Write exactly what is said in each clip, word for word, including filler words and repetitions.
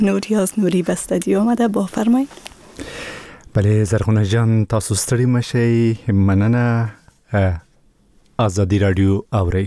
نوری از نوری به استودیو آمده، بفرمایید. بله زرغونه جان، تاسو ستړي مشئ. مننه. آزادی رادیو اورئ.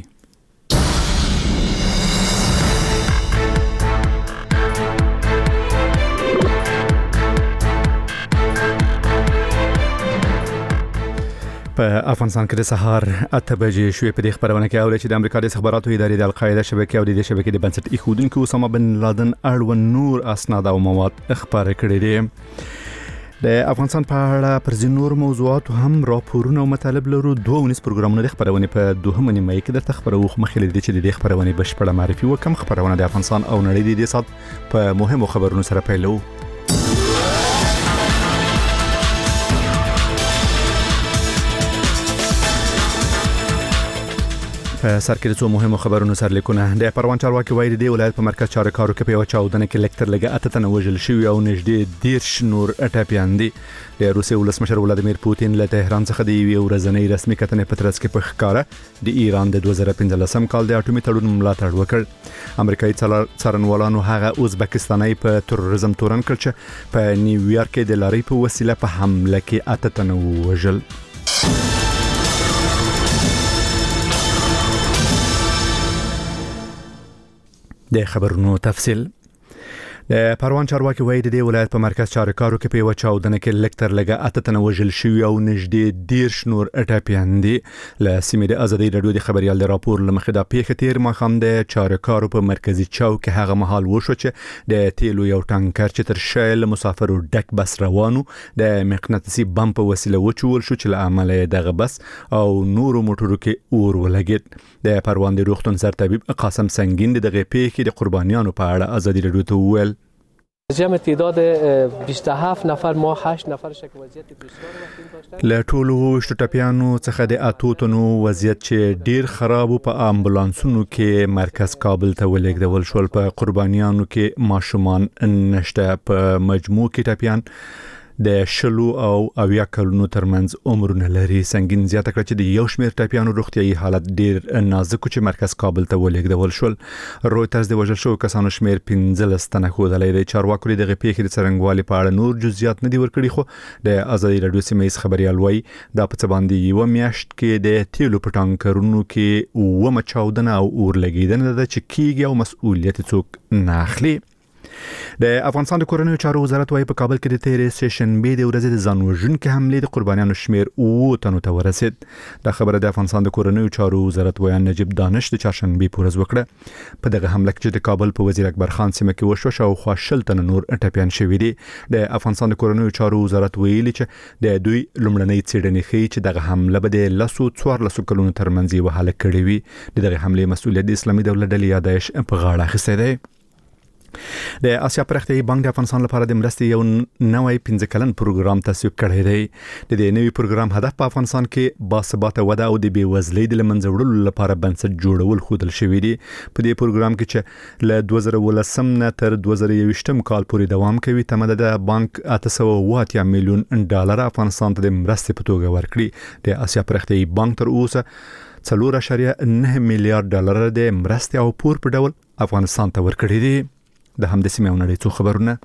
په افغانستان کې د سهار اته بجې شوې. په دې خبرونه کې اوري چې د امریکا د استخباراتو ادارې د القاعده شبکې او د دې شبکې د بنسټ ایښودونکو اسامه بن لادن اړوند نور اسناد او مواد خبرې کړې دي. د افغانستان په اړه پر ځینو نور موضوعاتو هم راپورونه او مطالب لرو. دوه ونیس پروګرامونه د خبرونه په دوهمه نیمه کې درته خبرو مخې لري چې د دې خبرونه بشپړه معرفي وکم. خبرونه د افغانستان او نړۍ د دې سات په مهمو خبرونو سره پیلو. په سر کې د څو مهمو خبرونو سر لیکونه. د پروان چارواکي وایي د ولایت په مرکز چارکارو کې په یو چاودنه کې لکتر لګه اته تنه وژل شوي او نږدې دیرش نور ټپیان دي. د روسیې ولسمشر ولادیمیر پوتین له تهران څخه د یوې ورځنۍ رسمي کتنې په ترڅ کې په ښکاره د ایران د دوه زره پنځلسم کال د اټومي تړون ملاتړ وکړ. امریکایي څارنوالانو هغه ازبکستاني په تروریزم تورن کړ چې په نیویارک کې د لارۍ په وسیله په حمله کې اته تنه وژل. د خبرونو تفصیل. د پروان چارواکي وایي د ولایت په مرکز چارکارو کې په یو چاودنه کې لکتر لګه اته تنه وژل شوي او نږدې دیرش نور ټپیان دي. له سیمې د آزادۍ رادیو د خبريال د راپور لمخې د پیښې تیر ماښام د چارکارو په مرکزي چوک کې هغه مهال وشو چې د تیلو یو ټانکر چې تر شل مسافرو ډک بس روانو د مقناطیسي بم په وسیله وچول شو چې له امله دغه بس او نورو موټرو کې اور ولګید. د پروان د روغتون سرطبيب قاسم سنگین دغه پیښې د قربانیانو په اړه آزادۍ رادیو ته وویل. جمع تعداد بیست و هفت نفر، ما هشت نفر شک وضعیت بسیار وخیم داشتیم. له ټولو وشتو ټپیانو څخه د اتو تنو وضعیت چې ډیر خراب په امبولانسونو کې مرکز کابل ته ولېږدول شول. په قربانیانو کې ماشومان نشته. په مجموع کې ټپیان د شلو او اویا کلونو ترمنځ عمرونه لري. سنگین زیاته کړه چې د یو شمېر ټپیانو روغتیايي حالت ډیر نازک چې مرکز کابل ته ولېږدول شول. رويټرز د وژل شوو کسانو شمېر پنځلس تنه ښودلی دی. چارواکو د دغه پیښې د څرنګوالي په اړه نور جزئیات نه دي ورکړي، خو د آزادۍ رادیو سیمه خبريال وایي دا په څه باندې یو میاشت کې د تیلو په ټانکرونو کې اومه چاودنه او اور لګیدنه ده چې کیږي او مسؤلیت څوک نه اخلي. د افغانستان د کورنیو چارو وزارت وايي په کابل کې د تیرې سیشنبې د ورځې د ځانوژونکو حملې د قربانیانو شمیر اووه تنو ته ورسید. د خبره د افغانستان د کورنیو چارو وزارت ویان نجیب دانش د چهارشنبې په ورځ وکړه. په دغه حمله کې د کابل په وزیر اکبر خان سیمه کې وشو شاوخوا شل تنه نور ټپیان شوي دي. د افغانستان د کورنیو چارو وزارت ویلي چې د دوی لومړنۍ څېړنې ښیي چې دغه حمله به د لسو څوارلسو کلونو ترمنځ یې وهله کړې وي. د دغه حملې مسؤلیت د اسلامي دولت ډلې یا داعش په غاړه اخیستی دی. د آسیا پرختیايي بانک د افغانستان لپاره د مرستې یو نوې پنځه کلن پروګرام تصویب کړی دی. د دې نوې پروګرام هدف په افغانستان کې باثباته وده او د بیوزلۍ د لمنځه وړلو لپاره بنسټ جوړول ښودل شوی دی. په دې پروګرام کې چې له دوه زره ولسم نه تر دوه زره یوویشتم کال پورې دوام کوي، تمه د بانک اته سوه اوه اتیا میلیون ډالر افغانستان ته د مرستې په توګه ورکړي. د آسیا پرختیايي بانک تر اوسه څلور اعشاریه نه میلیارډ ډالر د مرستې او پور په ډول افغانستان ته ورکړي دي. د همدې سیمې او نړۍ څو خبرونه.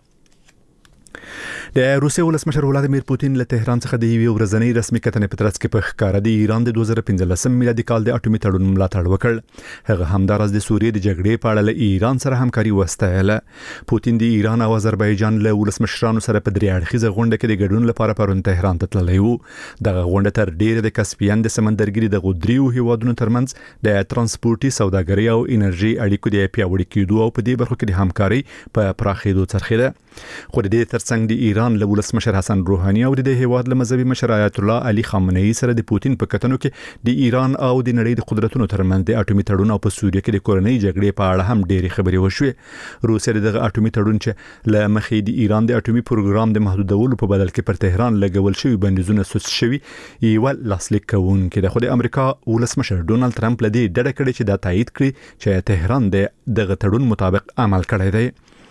د روسیې ولسمشر ولادیمیر پوتین له تهران څخه د یوې ورځنۍ رسمي کتنې په ترڅ کې په ښکاره د ایران د دوه زره پنځلسم میلادي کال د اټومي تړون ملاتړ وکړ. هغه همداراز د سوریې د جګړې په اړه له ایران سره همکاري وستایله. پوتین د ایران او آذربایجان له ولسمشرانو سره په درې اړخیزه غونډه کې د ګډون لپاره پرون تهران ته تللی و. دغه غونډه تر ډیره د کسپین د سمندرګري د غودریو هیوادونو ترمنځ د ترانسپورتي سوداګرۍ او انرژي اړیکو د پیاوړي کېدو او په دې برخو کې د همکاري په پراخېدو څرخیده. خو د دې ترڅنګ د ایران له ولسمشر حسن روحاني او د هیواد له مذهبي مشر آیت الله علي خامنه‌ای سره د پوتین په کتنو کې د ایران او د نړۍ د قدرتونو ترمنځ د اټومي تړون او په سوریه کې د کورنۍ جګړې په اړه هم ډېری خبرې وشوې. روسیه دغه اټومي تړون چې له مخې د ایران د اټومي پروګرام د محدودولو په بدل کې پر تهران لګول شوی بندیزونه سوس شوی یو لاسلیک کوونکی د خو د امریکا ولسمشر ډونالد ټرمپ لدی ډډه کړې چې دا تایید کړي چې تهران د دغه تړون مطابق عمل کړی دی.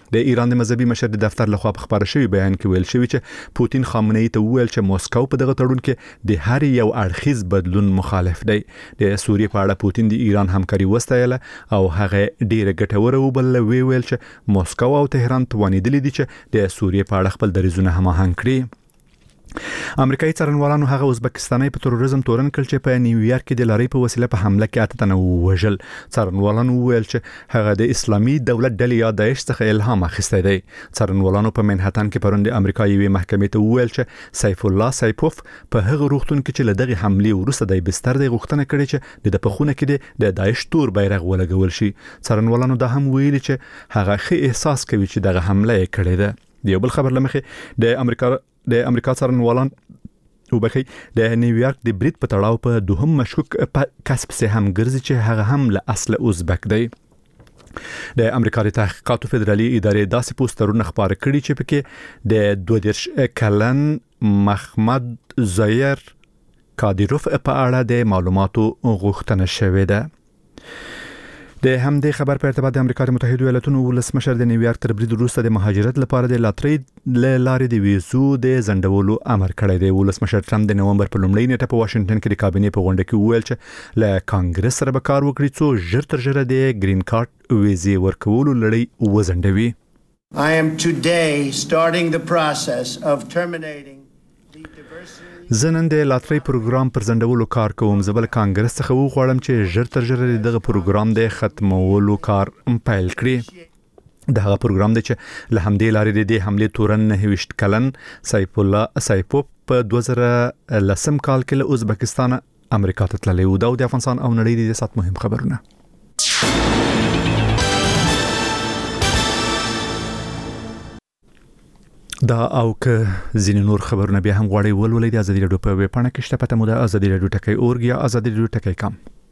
د ایران د مذهبي مشر د دفتر لخوا په خبره شوی بیان کې ویل شوی چې پوتین خامنه ای ته ویل چې موسکو په دغه تړون کې د هر یو اړخیز بدلون مخالف دی. د سوریې په اړه پوتین د ایران همکاري وستایله او هغه ډیره ګټوره وبلله، وی ویل چې موسکو او تهران توانیدلی دي چې د سوریې په اړه خپل دریځونه هماهنګ کړي. امریکایي څارنوالانو هغه ازبکستاني په تروریزم تورن کړ چې په نیویارک کې د لارۍ په وسیله په حمله کې اته تنه وژل. څارنوالانو ویل چې هغه د اسلامي دولت ډلې یا داعش څخه الهام اخیستی دی. څارنوالانو په منهټن کې پرون د امریکایي وی محکمې ته ویل چې سیف الله سیپوف په هغه روغتون کې چې لدغه حمله وروسته د بستر د غوښتنه کړې چې د پخونه کې د داعش تور بیرغ ولګول شي. څارنوالانو دا هم ویلي چې هغه ښه احساس کوي چې دغه حمله یې کړې ده. د یو بل خبر لمخې د امریکا د امریکا څارنوالان وبخي د نیویارک د بریټ په تړاو په دوهم مشکوک کسب سه هم ګرځي چې هغه هم له اصل ازبک دی. د امریکا د تحقیقاتو فدرالي ادارې داسې پوسټرونه خبره کړي چې پکې د دوه دیرش کلن محمد زایر کادیروف په اړه د معلوماتو غوښتنه شوې ده. د همدې خبر په ارتباط د امریکا متحده ایالاتونو ولسمشر د نیویارک تر برید وروسته د مهاجرت لپاره د لاترۍ لارې د ویزو د ځنډولو امر کړی دی. ولسمشر ټرمپ د نومبر په لومړۍ نیټه په واشنگټن کې د کابینې په غونډه کې وویل چې له کانګرس سره به کار وکړي څو ژر تر ژره د گرین کارت ویزې ورکولو لړۍ وځنډوي. I am today starting the process of terminating زنن د لاترۍ پروګرام پر ځنډولو کار کوم. زبل کانګرس څخه وغواړم چې ژر تر ژره دغه پروګرام د ختمولو کار پیل کړي. دغه پروګرام د چې له همدې لارې د حمله تورن نه وشت کلن سیف الله سیپوف په دوه زره لسم کال کې له ازبکستان امریکا ته تللی و. دا د افغانستان او نړۍ د سات مهم خبرونه. دا او که ځینې نور خبرونه بیا هم غواړئ ولولئ د ازادي راډیو په ویب پاڼه کې شته. پته مو ده ازادي راډیو ټکی اورګ یا ازادي راډیو ټکی کام.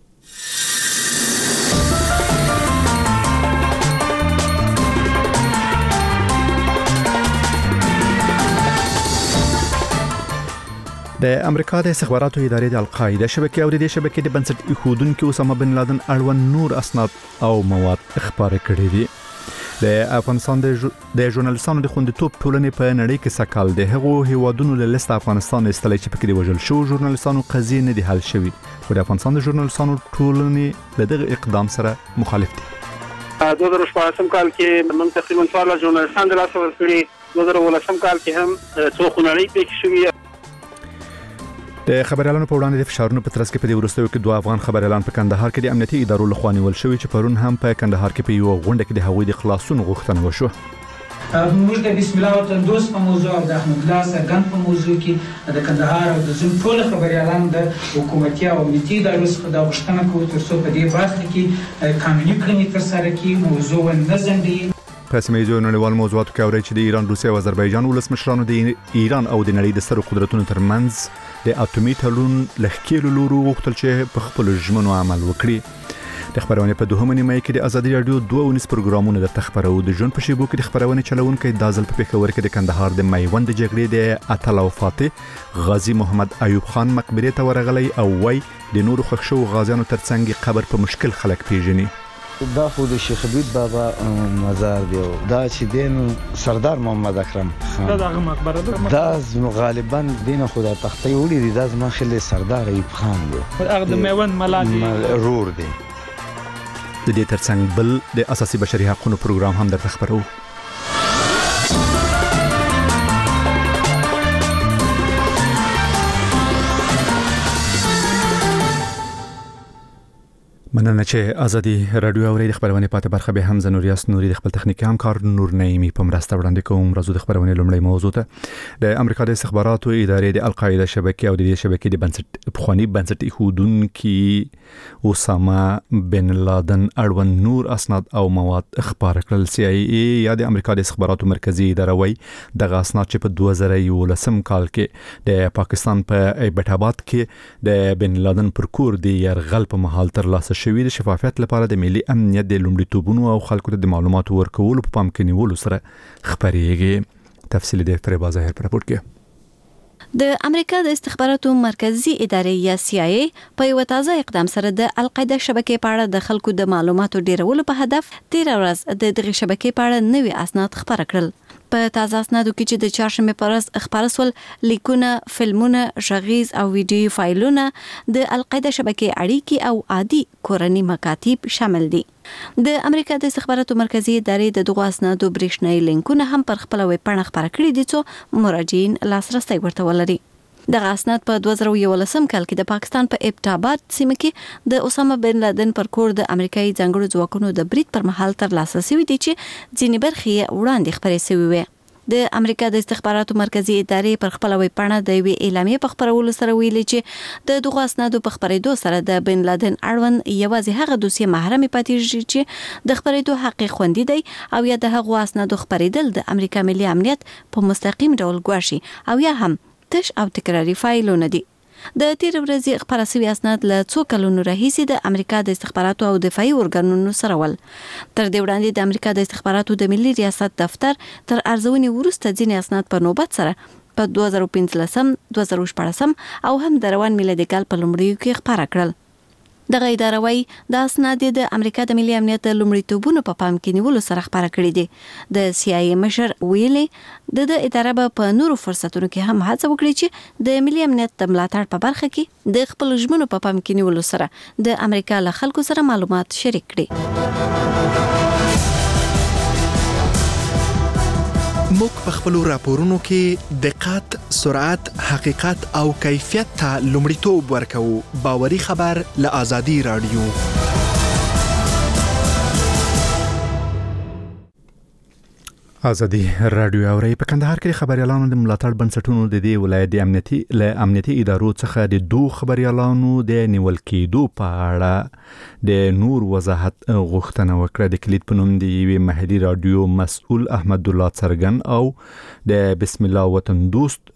د امریکا د استخباراتو ادارې د القاعده شبکې او د دې شبکې د بنسټ ایښودونکو اسامه بن لادن اړوند نور اسناد او مواد خبرې کړې دي. د افغانستان د د ژورنالیستانو د خوندیتوب ټولنې په نړۍ کې سکهال د هغو هیوادونو له لیست افغانستان استلای چې پکې د وژل شو ژورنالیستانو قضیه نه دی حل شوی، خو د افغانستان د ژورنالیستانو ټولنې له دغه اقدام سره مخالف دي. دوه زره شپږم کال کې موږ تقریبا څوارلس ژورنالیستان د لاسه ورکړي. دوه زره اوولسم کال کې هم څو خونړۍ پېښې شوې. د خبريالانو په وړاندې د فشارونو په ترڅ کې په دې وروستیو کې دوه افغان خبريالان په کندهار کې د امنیتي ادارو لخوا نیول شوي چې پرون هم په کندهار کې په یو غونډه کې د هغوی د خلاصون غوښتنه وشوه. موږ د بسم الله او تندوس په موضوع او د احمد الله سرګن په موضوع کې د کندهار او د زم ټول خبريالان د حکومتي او امنیتي ادارو څخه د غوښتنه کوي ترڅو په دې برخه کې قانوني کړنې ترسره کړي، موضوع نه ځنډي. په سیمه نړیوال موضوعاتو کې اوري چې د ایران، روسیه او آذربایجان ولسمشرانو د ایران او د نړۍ د سترو قدرتونو ترمنځ د اټومي تړون لخکېلو لورو غوښتل چې په خپل ژمنو عمل وکړي. د خبرونه په دوهمه نیمه کې د ازادي راډیو دوه ونیس پروګرامونه د تخبرو د جون په شیبو کې د خبرونه چلونکو د ازل په پېښور کې د کندهار د میوند جګړې د اتل او فاتح غازی محمد ایوب خان مقبره ته ورغلی او وای د نورو خښو غازیانو ترڅنګ قبر په مشکل خلک پیژني. دا خو د شیخ حبیب بابا مزار دی، دا چې دین سردار محمد اکرم خان دا دغه مقبره ده. دا غالبا دین خدا تختی وړي دي، دا زما خل سردار ایوب خان دی، هغه د میوند ملالي رور دی. د دې ترڅنګ بل د اساسي بشري حقوقو پروګرام هم درته خبرو. مننه چې ازادي راډیو اوري. د خبرونه پاتې برخه به هم زنوریاس نوري د خپل تخنیکی همکار نور نعیمی په مرسته وړاندې کوم. راځو د خبرونه لومړی موضوع ته. د امریکا د استخباراتو ادارې د القاعده شبکې او د دې شبکې د بنسټ پخوانی بنسټ ایښودونکو اسامه بن لادن اړوند نور اسناد او مواد خبر کړل. سی ای ای یا د امریکا د استخباراتو مرکزی اداره وایي دغه اسناد چې په دوه زره یولسم کال کې د پاکستان په ایبټ آباد کې د بن لادن پر کور دی يرغل په محل تر لاسه شوی د شفافیت لپاره د ملي امنیت د لومړیتوبونو او خلکو ته د معلوماتو ورکولو په پام کې نیولو سره خبرېږي. تفصیل د فریبا ظاهر پر راپور کې. د امریکا د استخباراتو مرکزی ادارې یا سی آی ای په یو تازه اقدام سره د القاعده شبکې په اړه د خلکو د معلوماتو ډیرولو په هدف تیر ورځ د دغه شبکې په اړه نوي اسناد خبر کړل. په تازه اسنادو کې چې د چهارشنبه پر ورځ خبر سول لیکونه، فلمونه، غږیز او ویډیو فایلونه د القاعده شبکې اړیکې او عادي کورنی مکاتیب شامل دي. د امریکا د استخباراتو مرکزی ادارې د دغه اسنادو برېښنايي لینکونه هم پر خپل ویب پاڼه خبر کړي دي چې مراجعین لاسرسي ورته ولري. دغه اسناد په دوه زره یولسم کال کې د پاکستان په ابټ آباد سیمه کې د اسامه بن لادن پر کور د امریکایي ځانګړو ځواکونو د برید پر مهال تر لاسه شوی دي چې ځینې برخې وړاندې خبرې شوی وي. د امریکا د استخباراتو مرکزی ادارې پر خپل ویب پاڼه د وی اعلامیه په خبرولو سره ویلي چې د دغه اسنادو په خبرېدو سره د بن لادن اړوند یوازې هغه دوسیه محرم پاتې چې د خبرېدو حق خوندي دی او یا د هغه اسنادو خبرېدل د امریکا ملي امنیت په مستقیم ډول ګواښي او یا هم تش او تکراری فایلونه دي. د تیر ورځې خبره شوی اسناد له څو کلونو راهیسې د امریکا د استخباراتو او دفاعي ارګانونو سره ول. تر دې وړاندې د امریکا د استخباراتو د ملي ریاست دفتر تر ارزونې وروسته ځینې اسناد په نوبت سره په دوه زره پنځلسم، دوه زره شپږم او هم د روان میلادي کال په لومړیو کې خبره کړل. دغه اداره وايي د اسناد د امریکا د ملي امنیت د لومړیتوبونو په پام کې نیولو سره خبره کړې دي. د سی آی ای مشر ویلي د د اداره په نورو فرصتونو کې هم هڅه وکړي چې د ملي امنیت د ملاتړ په برخه کې د خپل ژمنو په پام کې نیولو سره د امریکا له خلکو سره معلومات شریک کړي. موږ په خپل راپورونو کې دقت، سرعت، حقیقت او کیفیت ته لومړیتوب ورکوو. باوري خبر له آزادي رادیو. آزادي رادیو اوري په کندهار کې خبريالانو د ملاتړ بنسټونو د دې ولایت د امنیتي له امنیتي ادارو څخه د دوه خبريالانو د نیول کېدو په اړه د نور وضاحت غوښتنه وکړه. د کلیت په نوم د یوې محلي رادیو مسؤل احمد الله څرګن او د بسم الله وطن دوست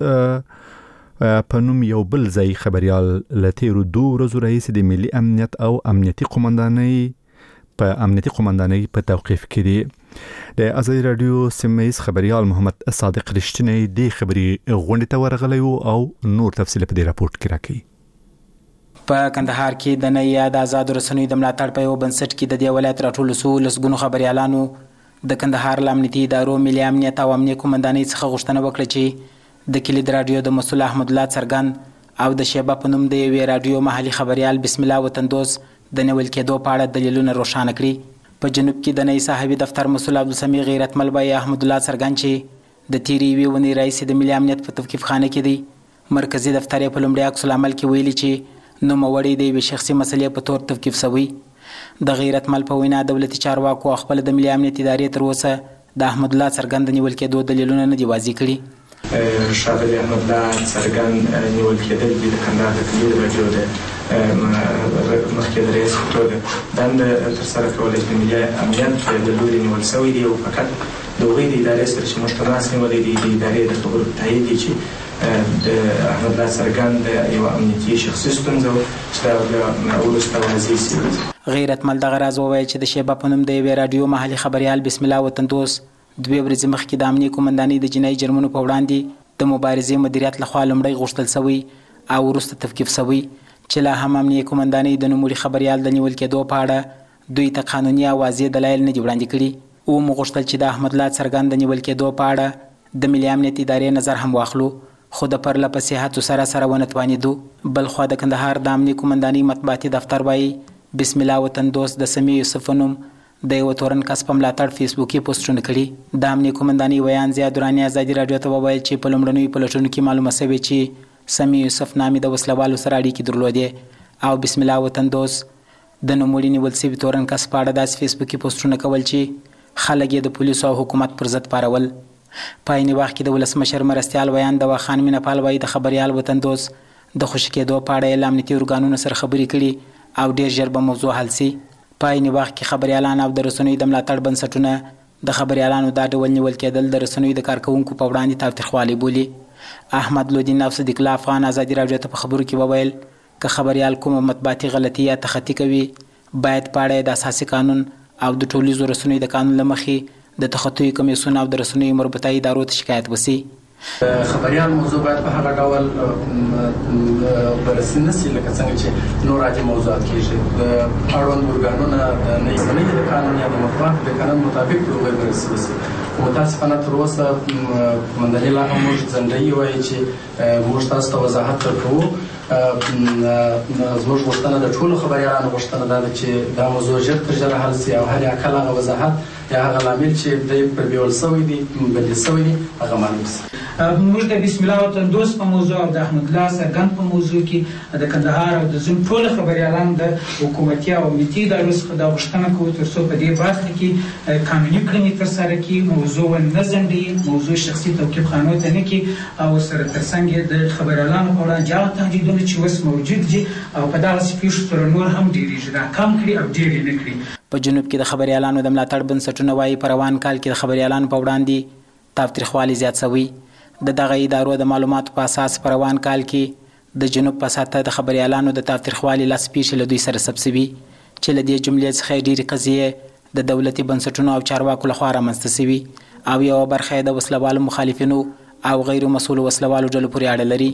په نوم یو بل ځای خبريال لتیرو دوه ورځې رئیس د ملي امنیت او امنیتي قومندانۍ په امنیتي قومندانۍ په توقیف کړي. د آزادي رادیو سیمه‌یز خبريال محمد صادق رښتینی د خبري غونډې ته ورغلی او نور تفصیل په دې راپورټ کې راکړي. په کندهار کې د نیا د آزاد رسنیو د ملاتړ په یو بنسټ کې د دې ولایت راټول سو لسګونو خبريالانو د کندهار امنیتي ادارو ملي امنیت او امنیت قومندانۍ څخه غوښتنه وکړه چې د کلید رادیو د مسؤل احمد الله څرګن او د شیبه په نوم د یوې رادیو محلي خبريال بسم الله وطن دوست د نیول کېدو په اړه دلیلونه روښانه کړي. په جنوب کې د نئی صاحب دفتر مسؤل عبدالسمیع غیرت ملبای احمد الله څرګن چې د تیری وی ونی رئیس د ملي امنیت په توقیف خانه کې دی. مرکزی دفتر په لومړي عکس العمل کې ویلي چې نو موړی د شخصي مسلې په تور توقیف شوی. د غیرت مل په وینا دولتي چارواکو خپل د ملي امنیت ادارې تر اوسه د احمد الله څرګن د نیول کېدو دلیلونه نه دی واضح کړي. شاغلی احمد الله څرګن نیول کېدل د کندهار د کلیو رادیو د مخکې د رئیس په توګه دنده ترسره کولی د ملي امنیت د لوري نیول شوی دی او فقط د هغوی د ادارې سره چې موږ تماس نیولی دی د ادارې د خبرو تایید دی چې د احمد الله څرګن د یوه امنیتي شخصي ستونزه وه چې دا وروسته واضح شوي. غیرت مل دغه راز وویل چې د شیبه په نوم د یوې رادیو محلي خبریال بسم الله وطن دوست دوې ورځې مخکې د امنیې قومندانۍ د جنایي جرمونو په وړاندې د مبارزې مدیریت لخوا لومړی غوښتل شوی او وروسته توقیف شوی چې لا هم امنیې قومندانۍ د نوموړي خبریال د نیول کېدو په اړه دوی ته قانوني او واضح دلایل نه دي وړاندې کړي. ومو غوښتل چې د احمد الله څرګن د نیول کېدو په اړه د ملي امنیت ادارې نظر هم واخلو خو د پرله پسې هڅو سره سره ونه توانېدو. بلخوا د کندهار د امنیې قومندانۍ مطبوعاتي دفتر وایي بسم الله وطن دوست د سمیع یوسف نوم د یو تورن کس په ملاتړ فیسبوکي پوسټونه کړي. د امنیې قومندانۍ ویان زیاد دراني آزادي رادیو ته وویل چې په لومړنیو پلټونو کې معلومه شوې چې سمیع یوسف نامې د وسلوالو سره اړیکې درلودې او بسم الله وطن دوست د نوموړي نیول شوي تورن کس په اړه داسې فیسبوکي پوسټونه کول چې خلک یې د پولیسو او حکومت پر ضد پارول. په عیني وخت کې د ولسمشر مرستیال ویان د خان مینه پال وایي د خبریال وطن دوست د خوشي کېدو په اړه یې له امنیتي ارګانونو سره خبرې کړي او ډېر ژر به موضوع حل سي. په عیني وخت کې خبریالان او د رسنیو د ملاتړ بنسټونه د خبریالانو دا ډول نیول کېدل د رسنیو د کارکوونکو په وړاندې تاوتریخوالی بولي. احمد لودین او صدیق الله افغان آزادي رادیو ته په خبرو کې وویل که خبریال کومه مطبوعاتي غلطي یا تخطي کوي باید په اړه د اساسي قانون او د ټولنیزو رسنیو د قانون له مخې د تخطي کمیسیون او د رسنیو مربوطه ادارو ته شکایت وشي. خبريال موضوع باید په هغه ډول بررسي نشي لکه څنګه چې نور عادي موضوعات کېږي د اړوند ارګانونو د نظامي د قانون یا د مطبوعات د قانون مطابق د هغوی بررسي وشي. خو متاسفانه تر اوسه قومنداني لا هم موږ ځنډوي وایي چې موږ تاسو ته وضاحت درکوو. زموږ غوښتنه د ټولو خبریالانو غوښتنه دا ده چې دا موضوع ژر تر ژره حل شي او هر کله هغه وضاحت یا هغه لامل چې دوی پر بیول شوی دي بدل شوی دي هغه معلوم شي. موږ د بسم الله وطن دوست په موضوع او د احمد الله سرګند په موضوع کې د کندهار او د زم ټول خبريالان د حکومتي او ملي ادارو څخه د غوښتنه کوي تر څو په دې برخه کې قانوني کړنې ترسره کړي، موضوع نه ځنډي، موضوع شخصي توقيف خانو ته نه کې او سره ترڅنګ د خبريالانو په وړاندې هغه تهدیدونه چې وس موجود دي او په دغه پیښو سره نور هم ډیریږي دا کم کړي او ډیر نه کړي. په جنوب کې د خبريالانو د ملاتړ بنسټونه وايي په روان کال کې د خبريالانو په وړاندې تاوتریخوالي زیات شوی. د دغه ادارو د معلوماتو په اساس په روان کال کې د جنوب په ساته د خبريالانو د تاوتریخوالي لاس پیښې له دوی سره ثبت شوي چې له دې جملې څخه ډېرې قضیې د دولتي بنسټونو او چارواکو لخوا رامنځته شوي او یوه برخه یې د وسلوالو مخالفینو او غیر مسؤلو وسلوالو ډلو پورې اړه لري.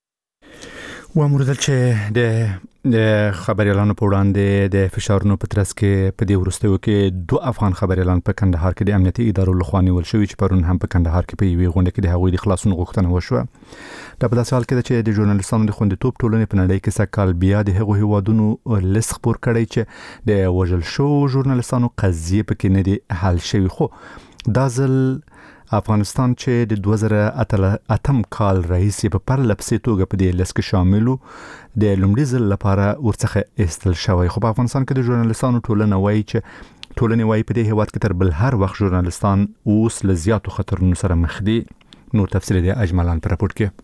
وامردل چې د د خبريالانو په وړاندې د فشارونو په ترڅ کې په دې وروستیو کې دوه افغان خبريالان په کندهار کې د امنیتي ادارو لخوا نیول شوي چې پرون هم په کندهار کې په یوې غونډه کې د هغوی د خلاصون غوښتنه وشوه. دا په داسې حال کې ده چې د ژورنالستانو د خوندیتوب ټولنې په نړۍ کې سږ کال بیا د هغو هیوادونو لیست خپور کړی چې د وژل شوو ژورنالستانو قضیې پکې نه دي حل شوي. خو دا ځل افغانستان چې د دوه زره اتم کال راهیسې په پرله پسې توګه په دې لیست کې شامل و د لومړي ځل لپاره ورڅخه ایستل شوی. خو په افغانستان کې د ژورنالستانو ټولنه وایي چې ټولنې وایي په دې هیواد کې تر بل هر وخت ژورنالستان اوس له زیاتو خطرونو سره مخ دي. نور تفصیل دی اجملان په راپور کې.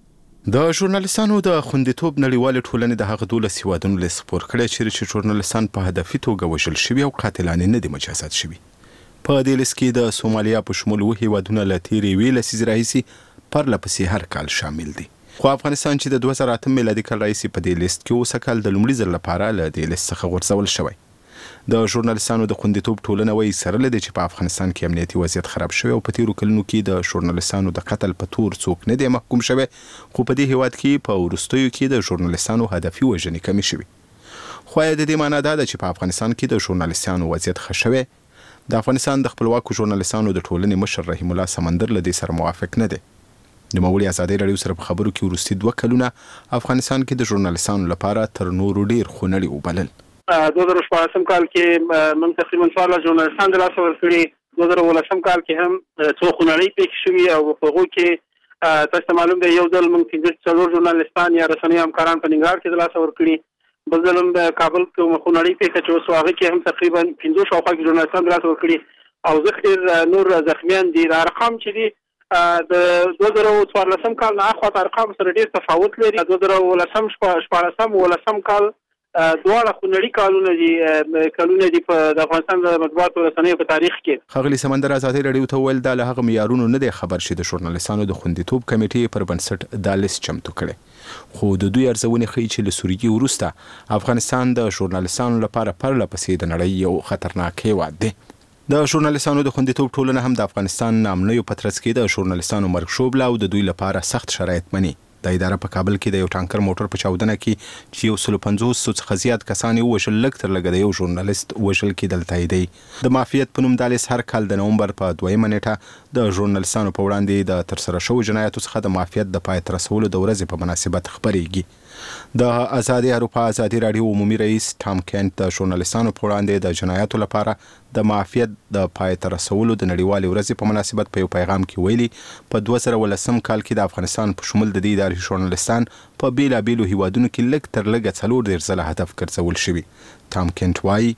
د ژورنالستانو د خوندیتوب نړیوالې ټولنې د هغه دولس هیوادونو لیست خپور کړی چې ژورنالستان په هدفي توګه وژل شوي او قاتلانه نه دي مجازات شوي. په دې لیست کې د سومالیا په شمول وو هیوادونه له تیرې ویې لسیزې راهیسې پرله پسې هر کال شامل دي. خو افغانستان چې د دوه زره اتم میلادي کال راهیسې په دې لیست کې اوسه کال د لومړي ځل لپاره له دې لیست څخه غورځول شوی. د ژورنالستانو د خوندیتوب ټولنه وایي سره له دې چې په افغانستان کې امنیتي وضعیت خراب شوی او په تیرو کلونو کې د ژورنالستانو د قتل په تور څوک نه دی محکوم شوی، خو په دې هیواد کې په وروستیو کې د ژورنالستانو هدفي وژنې کمې شوي. خو د دې معنا دا ده چې په افغانستان کې د ژورنالستانو وضعیت ښه شوی. د افغانستان د خپلواکو ژورنالستانو د ټولنې مشر رحیم الله سمندر له دې سره موافق نه دی. د مولوي ازادي راډیو سره په خبرو کې وروستي دوه کلونه افغانستان کې د ژورنالستانو لپاره تر نورو ډیر خونړي وبلل. دوه زره شپاړسم کال کې موږ تقریبا څوارلس ژورنالستان د لاسه ورکړي. دوه زره اوولسم کال کې هم څو خونړۍ پیښې شوي او په هغو کې تاسو ته معلوم دی یو ځل موږ پنځه څلور ژورنالستان یا رسنۍ همکاران په ننګرهار کې د لاسه ورکړي. بل ځل هم د کابل کې خونړۍ پیښه چې اوس هغه کې هم تقریبا پنځه شاوخوا کې ژورنالستان د لاسه ورکړي او ډېر نور زخمیان دي. دا ارقام چې دي د دوه زره څوارلسم کال نه اخواته ارقام سره ډېر تفاوت لري. دوه زره اوولسم شپاړسم اوولسم کال دواړه خونړي کالونه دي کلونه دي په د افغانستان د مطبوعاتو رسنیو په تاریخ کې. ښاغلي سمندر ازادي راډیو ته وویل دا له هغه معیارونو نه دی خبر چې د ژورنالستانو د خوندیتوب کمیټې پر بنسټ دا لیست چمتو کړی. خو د دوی ارزونې ښیي چې له سوریې وروسته افغانستان د ژورنالستانو لپاره پرله پسې د نړۍ یو خطرناک هیواد دی. د ژورنالستانو د خوندیتوب ټولنه هم د افغانستان نامنیو په ترڅ کې د ژورنالستانو مرګ ژوبله او د دوی لپاره سخت شرایط مني. د اداره په کابل کې د یو ټانکر موټر په چاودنه کې چې یو سل پنځوس څخه زیات کسان یې وژل لږ تر لږه د یو ژورنالست وژل کېدل تاییدوي. د معافیت په نوم دا لیست هر کال د نومبر په دویمه نیټه د ژورنالستانو په وړاندې د ترسره شوو جنایاتو څخه د معافیت د پای ته رسولو د ورځې په مناسبت خپریږي. د ازادي اروپا ازادي راډیو عمومي رئیس ټام کینټ د ژورنالستانو په وړاندې د جنایاتو لپاره د معافیت د پای ته رسولو د نړیوالې ورځې په مناسبت په یو پیغام کې ویلي په دوه زره ولسم کال کې د افغانستان په شمول د دې ادارې ژورنالستان په بیلابیلو هیوادونو کې لږ تر لږه څلور دېرش ځله هدف ګرځول شوي. ټام کینټ وایي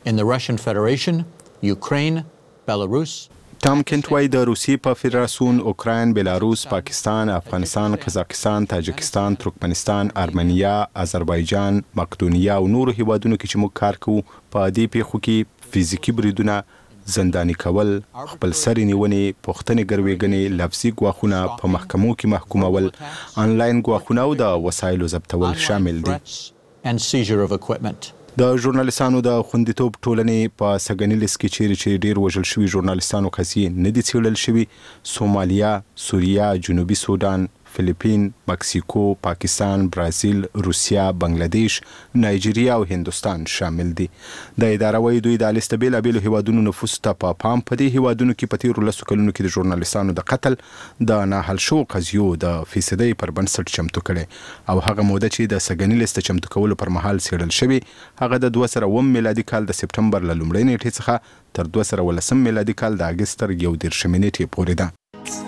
ټام کینټ وایي د روسیې په فدراسیون، اوکراین، بیلاروس، پاکستان، افغانستان، قزاقستان، تاجکستان، ترکمنستان، ارمنیا، آذربایجان، مقدونیه او نورو هیوادونو کې چې موږ کار کوو په دې پیښو کې فزیکي بریدونه، زنداني کول، خپل سرې نیونې، پوښتنې ګروېږنې، لفظي ګواښونه، په محکمو کې محکومول، آنلاین ګواښونه او د وسایلو ضبطول شامل دي. د ژورنالیستانو د خوندیتوب ټولنې په سګنی لیست کې چیرې چې ډیر وژل شوي ژورنالیستانو قضیې نه دي څیړل شوي. سومالیا، سوریا، جنوبي سودان، فلیپین، مکسیکو، پاکستان، برازیل، روسیا، بنگلاديش، نایجیریا او هندوستان شامل دي. د اداره وایي دوی د لیست بیلابیلو هیوادونو نفوس ته په پام په دې هیوادونو کې په تیرو لسو کلونو کې د ژورنالیستانو د قتل د ناحل شو قضیو د فیصدۍ پر بنسټ چمتو کړي او هغه موده چې د سګنی لیست چمتو کولو پر مهال څیړل شوی هغه د دوه زره اووه میلادي کال د سپټمبر له لومړۍ نیټې څخه تر دوه زره ولسم میلادي کال د اګست تر یو دېرشمې نیټې پورې ده.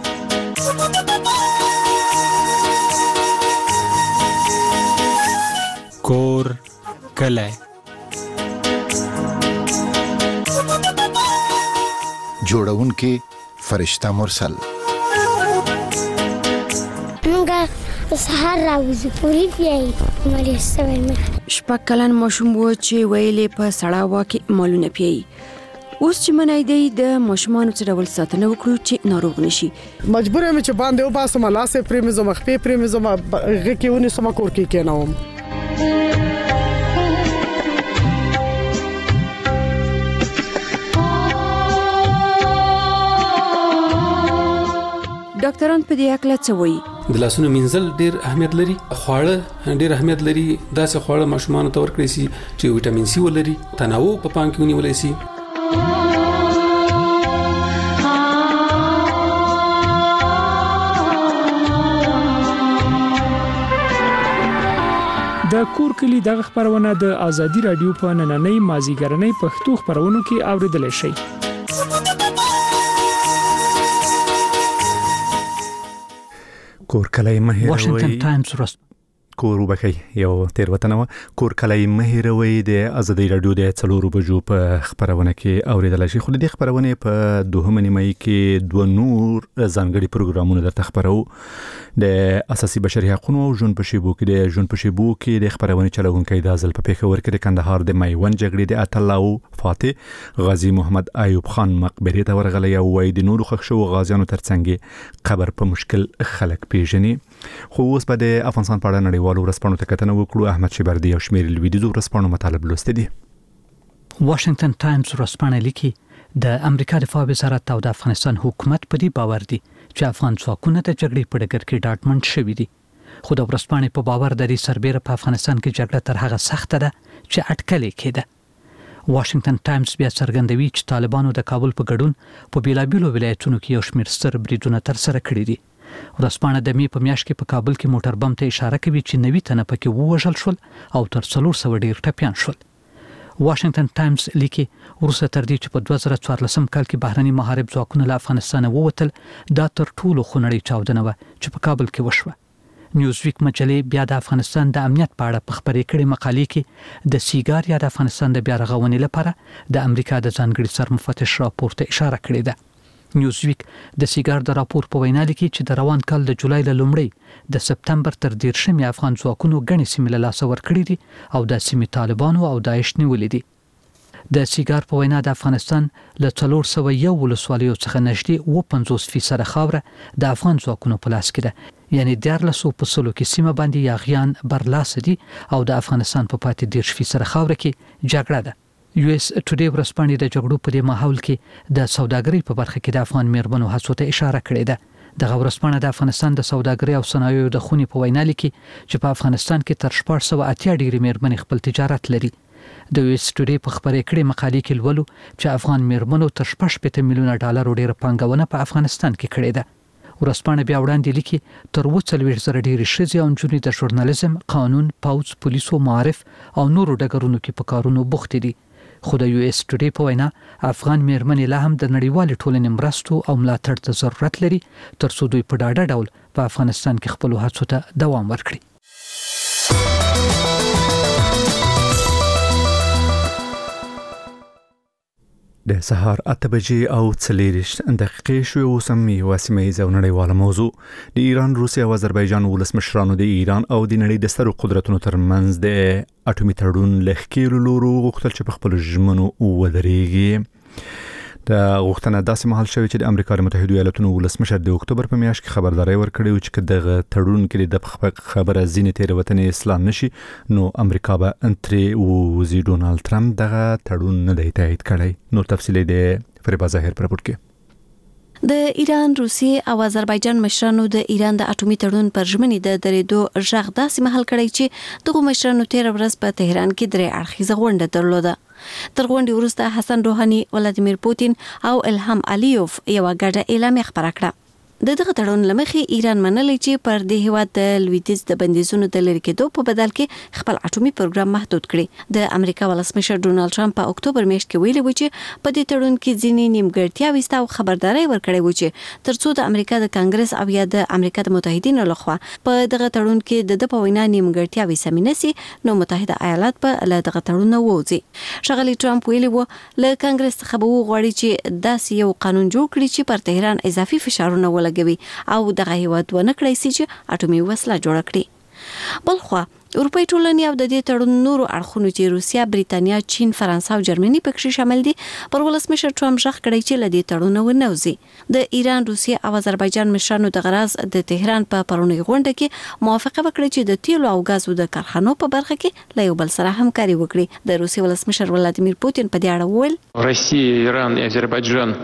کور کلی جوړونکي فرشته مرسل. موږ سهار راوځو پوری پیای مالي سوي مخ شپږ کلن ماشوم و چې ویلې په سړا واکه مالونه پیای. اوس چې منای دی د ماشومانو څخه ډول ساتنه وکړو چې ناروغ نشي. مجبور یم چې باندې و باسم لاسه پرې مزه مخ په پرې مزه غکه ونی سم کور کې کېناوم. ډاکټران په دې اړه څه وایي؟ د لاسونو مینځل ډیر اهمیت لري. خواړه ډیر اهمیت لري. داسې خواړه ماشومانو ته ورکړئ شي چې وټامین سی ولري، تنوع په پام کې ونیول شي. د کور کلی دغه خبرونه د آزادي رادیو په نننۍ مازیګرنۍ پښتو خبرونو کې اوریدل شي. کور کلی مهیروي واشنگټن ټایمز رس کور وبکي یو تیروتنه و. کور کلی مهیروي د آزادي رادیو د څلورو بجو په خبرونه کې اوریدل شي. خو د خبرونه په دوهمه نیمه کې دوه نور ځانګړي پروګرامونه درته خبرو. د اساسي بشري حقوقو او ژوند په شیبو کې د ژوند په شیبو کې د خبرونه چلونکي د ځل په پیښور کې د کندهار د میوند جګړې د اتلاو فاتح غازی محمد ایوب خان مقبره ته ورغلی او وای د نورو خښ شو غازیانو ترڅنګ قبر په مشکل خلک پیژني. خو اوس په د افغانستان په اړه نړیوالو ورسپانو ته کتنه وکړو. احمد شبردي او شمیر لویدیزو ورسپانو مطالب لوستي دي. واشنگټن ټایمز ورسپانه لیکي د امریکا دفاع وزارت او د افغانستان حکومت په دې باور دي چې افغان ځواکونه د جګړې په ډګر کې ډاډمن شوي دي. خو د ورسپانې په باور د دې سربېره په افغانستان کې جګړه تر هغه سخته ده چې اټکلې کېده. واشنگټن ټایمز بیا څرګندوي چې طالبانو د کابل په ګډون په بیلابیلو ولایتونو کې یو شمېر ستر بریدونه ترسره کړي دي. ورسپانه د می په میاشت کې په کابل کې موټر بم ته اشاره کوي چې نوي تنه پکې ووژل شول او تر څلور سوه ډیر ټپیان شول. واشنگټن ټایمز لیکي وروسته تر دې چې په دوه زره څوارلسم کال کې بهرني محارب ځواکونه له افغانستان ووتل، دا تر ټولو خونړۍ چاودنه وه چې په کابل کې وشوه. نیوزویک مجلې بیا د افغانستان د امنیت په اړه په خبرې کړې مقالې کې د سیګار یا د افغانستان د بیا رغونې لپاره د امریکا د ځانګړي سرمفتش راپور ته اشاره کړې ده. نیوزویک د سیګار د راپور په وینا لیکي چې د روان کال د جولای له لومړۍ د سپتمبر تر دیرشمې افغان ځواکونو ګڼې سیمې له لاسه ورکړې دي او د سیمې طالبانو او داعش نیولې دي. د سیګار په وینا د افغانستان له څلور سوه یو ولسوالیو څخه نږدې اووه پنځوس فیصده خاوره د افغان ځواکونو په لاس کې ده، یعنی دیارلسو په سلو کې سیمه باندې یاغیان برلاسه دي او د افغانستان په پاتې دېرش فیصده خاوره کې جګړه ده. یو اس ټوډے ورسپانې د جګړو په دې ماحول کې د سوداګرۍ په برخه کې د افغان میرمنو هڅو ته اشاره کړې ده. دغه ورسپانه د افغانستان د سوداګرۍ او صنایعو د خونې په وینا لیکي چې په افغانستان کې تر شپږ سوه اتیا ډېرې میرمنې خپل تجارت لري. د یو اس ټوډے په خبرې کړې مقالې کې لولو چې افغان میرمنو تر شپږ شپېته میلیونه ډالرو ډېره پانګونه په افغانستان کې کړې ده. ورسپانه بیا وړاندې لیکي تر اووه څلوېښت زره ډېرې ښځې او نجونې د ژورنالیزم، قانون، پوځ، پولیسو، معارف او نورو ډګرونو کې په کارونو بوختې دي. خو د یو اس ټوډے په وینا افغان میرمنې لا هم د نړیوالې ټولنې مرستو او ملاتړ ته ضرورت لري ترڅو دوی په ډاډه ډول په افغانستان کې خپلو هڅو ته دوام ورکړي. د سهار اته بجې او څلېرویشت دقیقې شوې. اوس هم یوه سیمه ییزه او نړیواله موضوع. د ایران، روسیې او آذربایجان ولسمشرانو د ایران او د نړۍ د سترو قدرتونو ترمنځ د اټومي تړون له ښکېلو لورو غوښتل چې په خپلو ژمنو ودرېږي. د غوښتنه داسې مهال شوې چې د امریکا متحده ایالاتونو ولسمشر د اکتوبر په میاشت کې خبرداري ورکړې و چې دغه تړون کې د خبره ځینې تیروتنې اصلاح نشي نو امریکا به انټری وزي ډونالد ترامپ دغه تړون نه دی تایید کړی. نو تفصیلی د فریبا ظاهر پر پورت کې د ایران، روسیې او آذربایجان مشرانو د ایران د اټومي تړون پر ژمنې د درېدو ژغ داسې مهال کړی چې دغه مشرانو تیر ورځ په تهران کې درې اړخیزه غونډه درلوده. تر غونډې وروسته حسن روحاني، ولادیمیر پوتین او الهام علیوف یو ګډه اعلامیه خپره کړه. د دغه تړون لمخې ایران منلې چې پر دې هیواد د لویدیځ د بندیزونو د لری کېدو په بدل کې خپل اټومي پروګرام محدود کړي. د امریکا ولسمشر ډونالد ټرمپ په اکتوبر میاشت کې ویلي و چې په دې تړون کې ځینې نیمګړتیاوې شته او خبرداري ورکړې و چې ترڅو د امریکا د کانګرس او یا د امریکا د متحدینو لخوا په دغه تړون کې د د په وینا نیمګړتیاوې سمې نشي نو متحده ایالات په له دغه تړون نه ووځي. ښاغلي ټرمپ ویلي و له کانګرس څخه به وغواړي چې داسې یو قانون جوړ کړي چې پر تهران اضافي فشارونه ولګوي او دغه هیواد ونه کړی سي چې اټومي وسله جوړ کړي. بلخوا اروپای ټولنې او د دې تړون نورو اړخونو چې روسیا، بریتانیا، چین، فرانسه او جرمني پکې شامل دي پر ولسمشر ټرمپ ژغ کړی چې لدې تړون نه وځي. د ایران، روسیې او آذربایجان مشرانو د غراز د تهران په پرونی غونډه کې موافقه وکړه چې د تیلو او غازو د کارخانو په برخه کې له یو بل سره همکاري وکړي. د روسیې ولسمشر ولادیمیر پوتین په دې اړه وویل روسیه، ایران او آذربایجان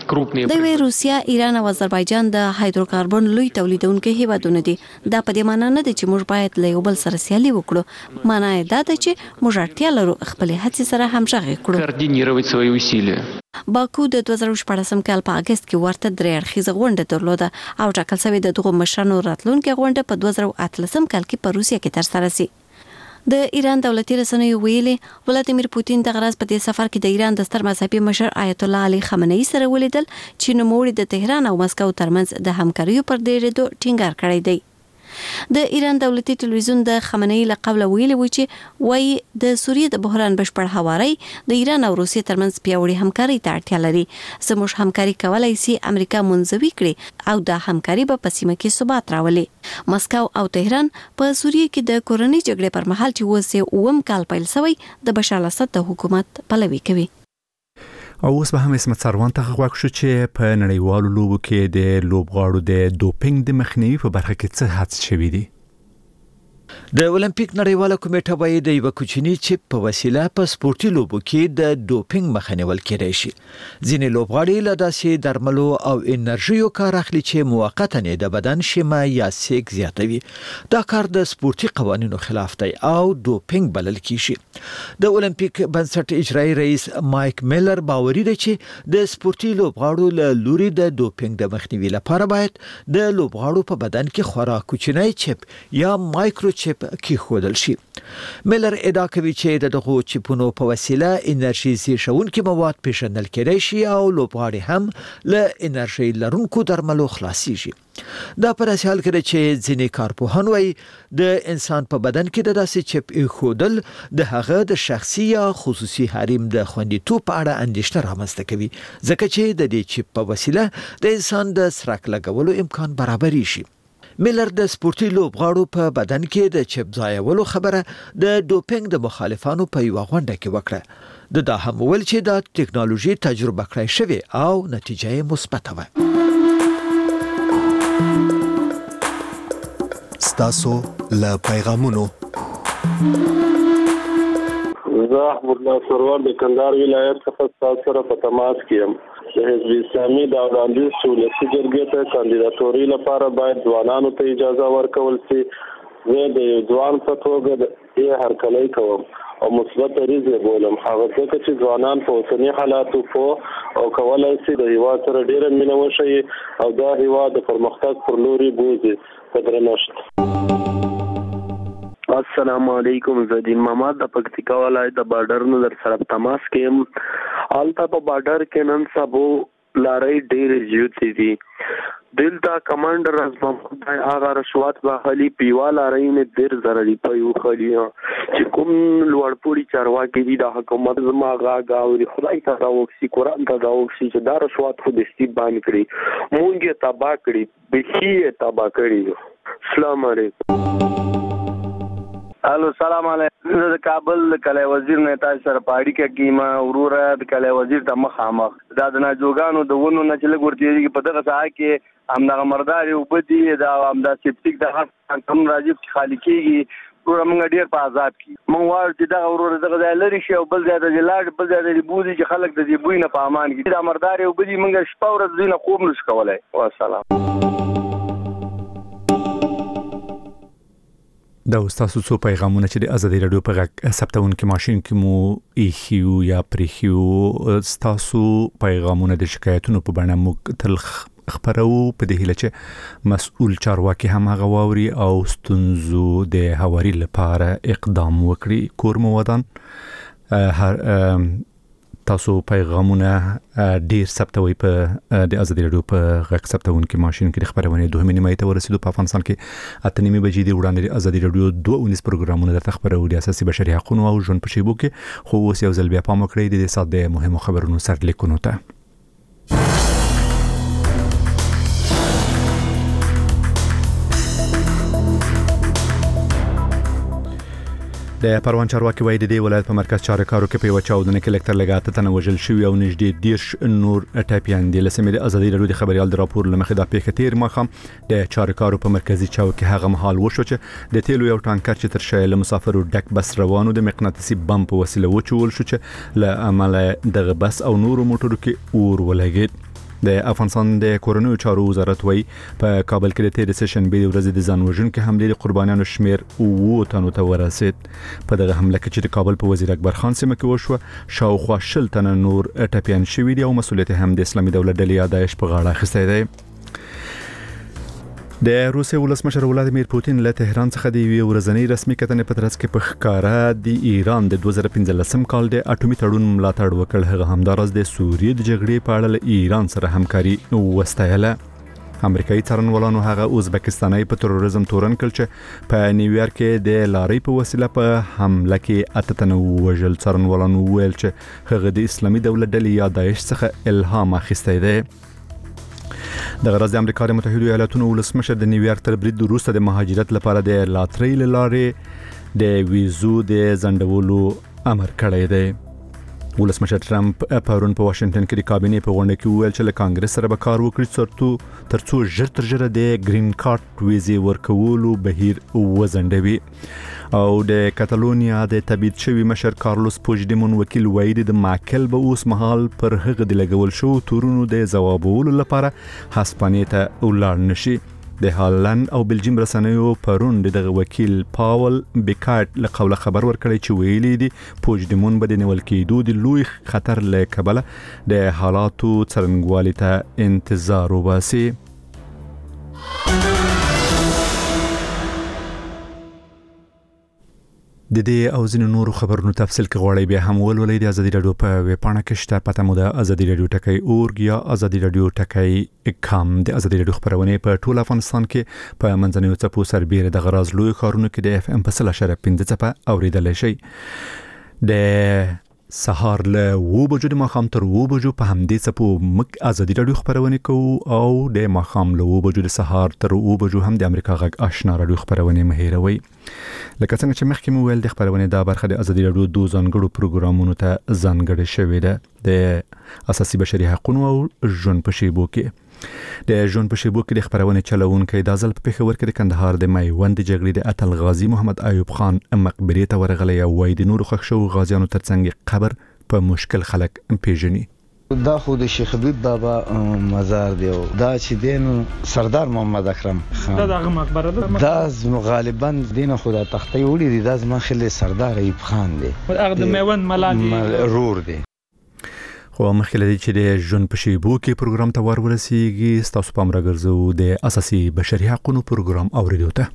د وی روسیا، ایران او آذربایجان د هایدروکاربن لوی تولیدونکو هیوادونه دي. دا په دې معنی نه ده چې موږ باید له یو بل سره سیالي وکړو، معنی دا ده چې موږ اړتیا لرو خپل هڅې سره همغږي کړو. کوارډینیروي свои усилия. باکو د دوه زره شپږم کال په اگست کې ورته درې اړخیزه غونډه درلوده او ټاکل شوی د دغه مشرانو راتلونکي غونډه په دوه زره اتلسم کال کې په روسیا کې ترسره شي. د ایران دولتي رسنیو ویلي ولادیمیر پوتین د غرض په دې سفر کې د ایران د ستر مذهبي مشر آیت الله علي خامنه‌ای سره ولیدل چې نوموړي د تهران او مسکو ترمنځ د همکاریو پر ډیرېدو ټینګار کړی دی. د ایران دولتي ټلویزیون د خامنه‌ای له قبل ویلي و چې وایي د سوریې د بحران بشپړ هواري د ایران او روسیې ترمنځ پیاوړي همکاري ته اړتیا لري. زموږ همکاري کولای شي امریکا منځوي کړي او د همکاري په پسیمه کې ثبات راولي. مسکو او تهران په سوریې کې د کورنۍ جګړې پر مهال چې وسه اوم کال پیل شوی د بشار الاسد د حکومت پلوي کوي. او اوس به هم اسمت سروان ته غوښ شو چې په نړیوالو لوبو کې د لوبغاړو د دوپینګ د مخنیوي په برخه کې څه هڅې شوې دي. د اولمپیک نړیواله کمیټه وايي د یو کوچنی چپ په وسیله په سپورتي لوبو کې د دوپینګ مخه نیول کېدای شي. ځینې لوبغاړي له داسې درملو او انرژیو کار اخلي چې موقتا د بدن شمه یا سیک زیاتوي. دا کار د سپورتي قوانینو خلاف دی او دوپینګ بلل کیږي. د اولمپیک بنسټ اجرایی رئیس مایک میلر باوري دی چې د سپورتي لوبغاړو له لوري د دوپینګ د مخنیوي لپاره باید د لوبغاړو په بدن کې خورا کوچنی چپ یا مایکرو چپ کې خودل شي. میلر ادعا کوي چې دغه چپونو په وسیله انرژي زیږونکي مواد پیژندل کېدای شي او لوبغاړي هم له انرژي لرونکو درملو خلاصيږي. دا پر اساس کې چې ځینې کارپوهان وايي د انسان په بدن کې د داسې چپ ایښودل د هغه د شخصي یا خصوصي حریم د خوندیتوب په اړه اندېښنه رامنځته کوي ځکه چې د دې چپ په وسیله د انسان د سرک لګولو امکان برابري شي. میلر د سپورتي لوبغاړو په بدن کې د چپ ځایولو خبره د دوپینګ د مخالفانو په یو غونډه کې وکړه. د دا هم ول چې د ټکنالوژي تجربه کړای شوی او نتیجه یې مثبت وه. ستاسو له پیغامونو زه احمد الله سرور د کندهار ولایت څخه تاسو سره په تماس کې یم. د حزب اسلامي د وړاندیز ولسي جرګې ته کاندیداتوري لپاره باید ځوانانو ته اجازه ورکول شي. زه د یو ځوان په توګه د دې هرکلی کوم او مثبت دریځ بولم. هغه ځکه چې ځوانان په اوسني حالاتو پوه او کولای شي د هیواد سره ډېره مینه وښیي او دا هیواد د پرمختګ پر لوري بوځي. په درنښت. السلام علیکم. زه دین محمد د پکتیکا ولایت د بارډر نه در سره تماس کوم. حالت په بارډر کې نن سبو لارې ډېرې زیاتې دي. دلته کمانډر از محمد هغه رشوت واخلي پیوا لارې نه ډېر ضرري پيو خالي چې کوم لوړپوړي چارواکي دي د حکومت زما غاغا او خدای ته دا وکسي قرآن ته دا وکسي چې دا رشوت خو د ستی باندې کړی مونږه تبا کړی به هي تبا کړی. السلام علیکم. الو سلام علیکم. زه د کابل کلی وزیر نه تاسو سره پاړی کې کیما وروره د کلی وزیر ته مخامخ دا د ناجوګانو د ونو نه چې لګورتي په دغه ځای کې همدغه مرداري وبدي دا همدا سپټیک د هر کم راځي چې خالی کیږي ټول موږ ډیر په آزاد کی موږ وایو چې دا وروره دغه ځای لري شي او بل ځای د لاړ بل ځای د بوزي چې خلک د دې بوی نه په امان کې دا مرداري وبدي موږ شپه ورځ دینه خوب نشو کولای. والسلام. دا تاسو څو پیغامونه چې د ازادي رادیو په غږ ثبتون کې ماشين کې مو ایخیو یا پریخیو تاسو پیغامونه د شکایتونو په بڼه مو تل خبرو په دې هیله چې مسؤل چارواکي هم هغه واوري او ستونزو د هواري لپاره اقدام وکړي. کور مو ودان هر تاسو پیغامونه ډیر ثبتوي په د ازادي رادیو په غږ ثبتون کې ماشين کې خبرونه دوه نیمه ته ورسېدو په افغانستان کې اته نیمه بجې دی وړاندې ازادي رادیو دوه ونیس پروګرامونه درته خبرو د اساسي بشري حقوقو او ژوند په شیبو کې خو اوس یو ځل بیا پام وکړئ د ساده مهمو خبرونو سرلیکونو ته. د پروان چارواکي وایي د دې ولایت په مرکز چارکارو کې په یو چاودنه کې لکتر لګاته تنه وژل شوی او نږدې دیرش نور ټاپیان دي. لسمه د ازادي رادیو د خبريال د راپور لمخې د پیښه تیر مخم د چارکارو په مرکزی چوک کې هغه محل وشو چې د تیلو یو ټانکر چې تر شایله مسافرو ډک بس روانو د مقناطیسي بم په وسیله وچول شو چې له عمله دغه بس او نورو موټرو کې اور ولګید. د افغانستان د کورونو چارو وزارت وایي په کابل کې د تیر سیشن به ورځ د ځان وژونکو حملې د قربانیانو شمیر او تنو ته ورسید. په دغه حمله کې چې د کابل په وزیر اکبر خان سیمه کې وشو شاوخوا شل تنه نور ټپيان شوي دي او مسؤلیت هم د اسلامي دولت ډلې داعش په غاړه اخیستی دی. د روسیې ولسمشر ولادیمیر پوتین له تهران څخه د یوې ورځنۍ رسمي کتنې په ترڅ کې په ښکارا د ایران د دوه زره پنځلسم کال د اټومي تړون ملاتړ وکړ. هغه همدارس د سوریې د جګړې په اړه له ایران سره همکاري وستایله. امریکایي څارنوالانو هغه ازبکستاني په تروریزم تورن کړ چې په نیویارک کې د لارۍ په وسیله په حمله کې اته تنه وژل. څارنوالانو ویل چې هغه د اسلامي دولت ډلې یا داعش څخه الهام اخیستی دی. د غرض د امریکا د متحده ایالاتونو ولسمشر د نیویارک تر برید وروسته د مهاجرت لپاره د لاترۍ لارې د ویزو د ځنډولو امر کړی دی. ولسمشر ټرمپ پرون په واشنگټن کې د کابینې په غونډه کې ویل چې له کانګرس سره به کار وکړي ترڅو ژر تر ژره د گرین کارت ویزې ورکولو بهیر وځنډوي. او د کاتالونیا د تبعید شوی مشر کارلوس پوجدیمون وکیل وایي د ماکل به اوس مهال پر هغه د لګول شو تورونو د جوابولو لپاره هسپانیې ته ولاړ نشي. د هالند او بلجیم رسنیو پرون دغه وکیل پاول بیکارت له قوله خبر ورکړی چې ویلي دي پوجدیمون به د نیول کېدو د لوی خطر له کبله د حالاتو څرنګوالي ته انتظار وباسي. د دې او ځینو نورو خبرونو تفصیل کې غواړئ بیا هم ولولئ د ازادي رادیو په ویب پاڼه کې شته پته مو د ازادي رادیو ټکی اورګ یا ازادي رادیو ټکی کام. د ازادي رادیو خبرونه په ټول افغانستان کې په منځنیو څپو سربېره د غراز لوی ښارونو کې د اف ام په سل اشاریه پنځه څپه اوریدل شي. د سهار له و بجو د ماخام تر و بجو په همدې څپو مک ازادي رادیو خبرونه کوو او د ماخام له و بجو د سهار تر و بجو هم د امریکا غږ آشنا رادیو خبرونه مهیروي. لکه څنګه چې مخکې مو ویل د خبرونه دا برخه د ازادي رادیو دوه ځانګړو پروګرامونو ته ځانګړې شوې ده د اساسي بشري حقوقو او ژوند په شیبو کې. د ژوند په شیبو کې د خبرونه چلوونکي د ځل په پیښور کې د کندهار د میوند جګړې د اتل غازی محمد ایوب خان مقبره ته ورغلی او وای د نورو خښ شو غازیانو ترڅنګ قبر په مشکل خلک پیژني. دا خو د شیخ حبیب بابا مزار دی دا چې دین سردار محمد اکرم خان دا دغه مقبره ده دا غالبا دین خو د تختې وړي دي دا زما خل سردار ایوب خان دی هغه د میوند ملاني رور دی. خو مخکې لدی چې د ژوند په شیبو کې پروګرام ته ور ورسیږي تاسو پام راګرځو د اساسي بشري حقوقو پروګرام اوریدو ته.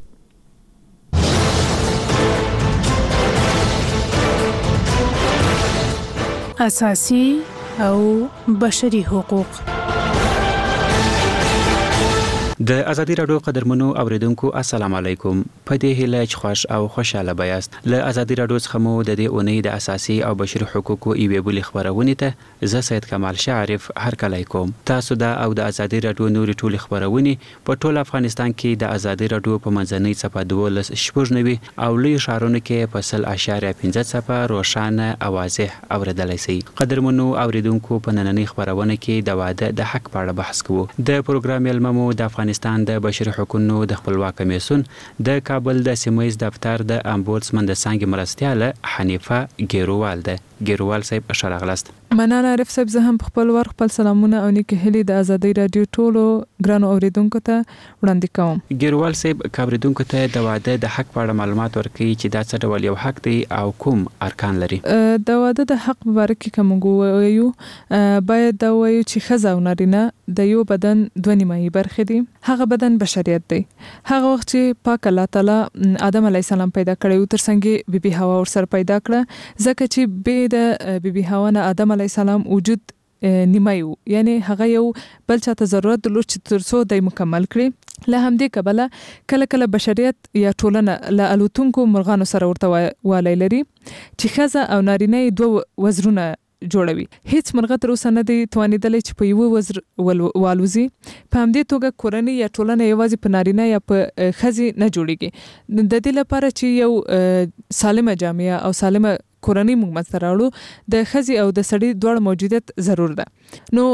اساسي او بشري حقوق د ازادي رادیو قدرمنو اوریدونکو السلام علیکم. په دې هیله چې خوش او خوشاله بیاست. له ازادي رادیو څخه مو د دې اونۍ د اساسي او بشري حقوقو ایوې بولې خبرونه ته زه سید کمال شعرف هر کله کوم. تاسو دا او د ازادي رادیو نوري ټولې خبرونه په ټول افغانستان کې د ازادي رادیو په منځنۍ صفحه دولس شپږ نوي او لوی شهرونو کې په سل اشاریه پنځه صفحه روښانه او واضح اوریدلای شئ. قدرمنو اوریدونکو په نننۍ خبرونه کې د واده د حق په اړه بحث کوو. د پروګرام یلممو د افغانستان د بشري حقوقو د خپلواک کمیسیون د کابل د سیمایي دفتر د امبودسمن د څنګه مرستياله حنیفه ګیروال ده. ګیروال صاحب اشاره غلست. مننه عارف صاحب، زه هم خپل ور خپل سلامونه او نیک هلي د ازادي رادیو ټولو ګرانو اوریدونکو ته وړاندې کوم. ګیروال صاحب کابریدونکو ته د واده د حق په اړه معلومات ورکړي چې دا څه ډول یو حق دی او کوم ارکان لري. د واده د حق مبارک کې کوم وایو باید دا وایو چې ښځه او نارینه د یو بدن دوه نیمایي برخې دي. هغه بدن بشریت دی. هغه وخت چې پاک الله تعالی آدم علی السلام پیدا کړی تر څنګه بیبي حوا ور سره پیدا کړه، ځکه چې به د بیبي حوا نه آدم علی السلام وجود نیمایو، یعنی هغه یو بل چاته ضرورت درلود چې ترڅو د مکمل کړي. له همدې کبله کله کله بشریت یا ټولنه له الوتونکو مرغانو سره ورته والی لري چې ښځه او نارینه دوه وزرونه جوړوي. هیڅ مرغه تر اوسه نه دی توانیدلی چې په یو وزر والوزي. په همدې توګه کورنۍ یا ټولنه یوازې په نارینه یا په ښځې نه جوړیږي. د دې لپاره چې یو سالمه جامعه او سالمه کورنۍ موږ منځته راوړو، د ښځې او د سړي دواړو موجودیت ضرور ده. نو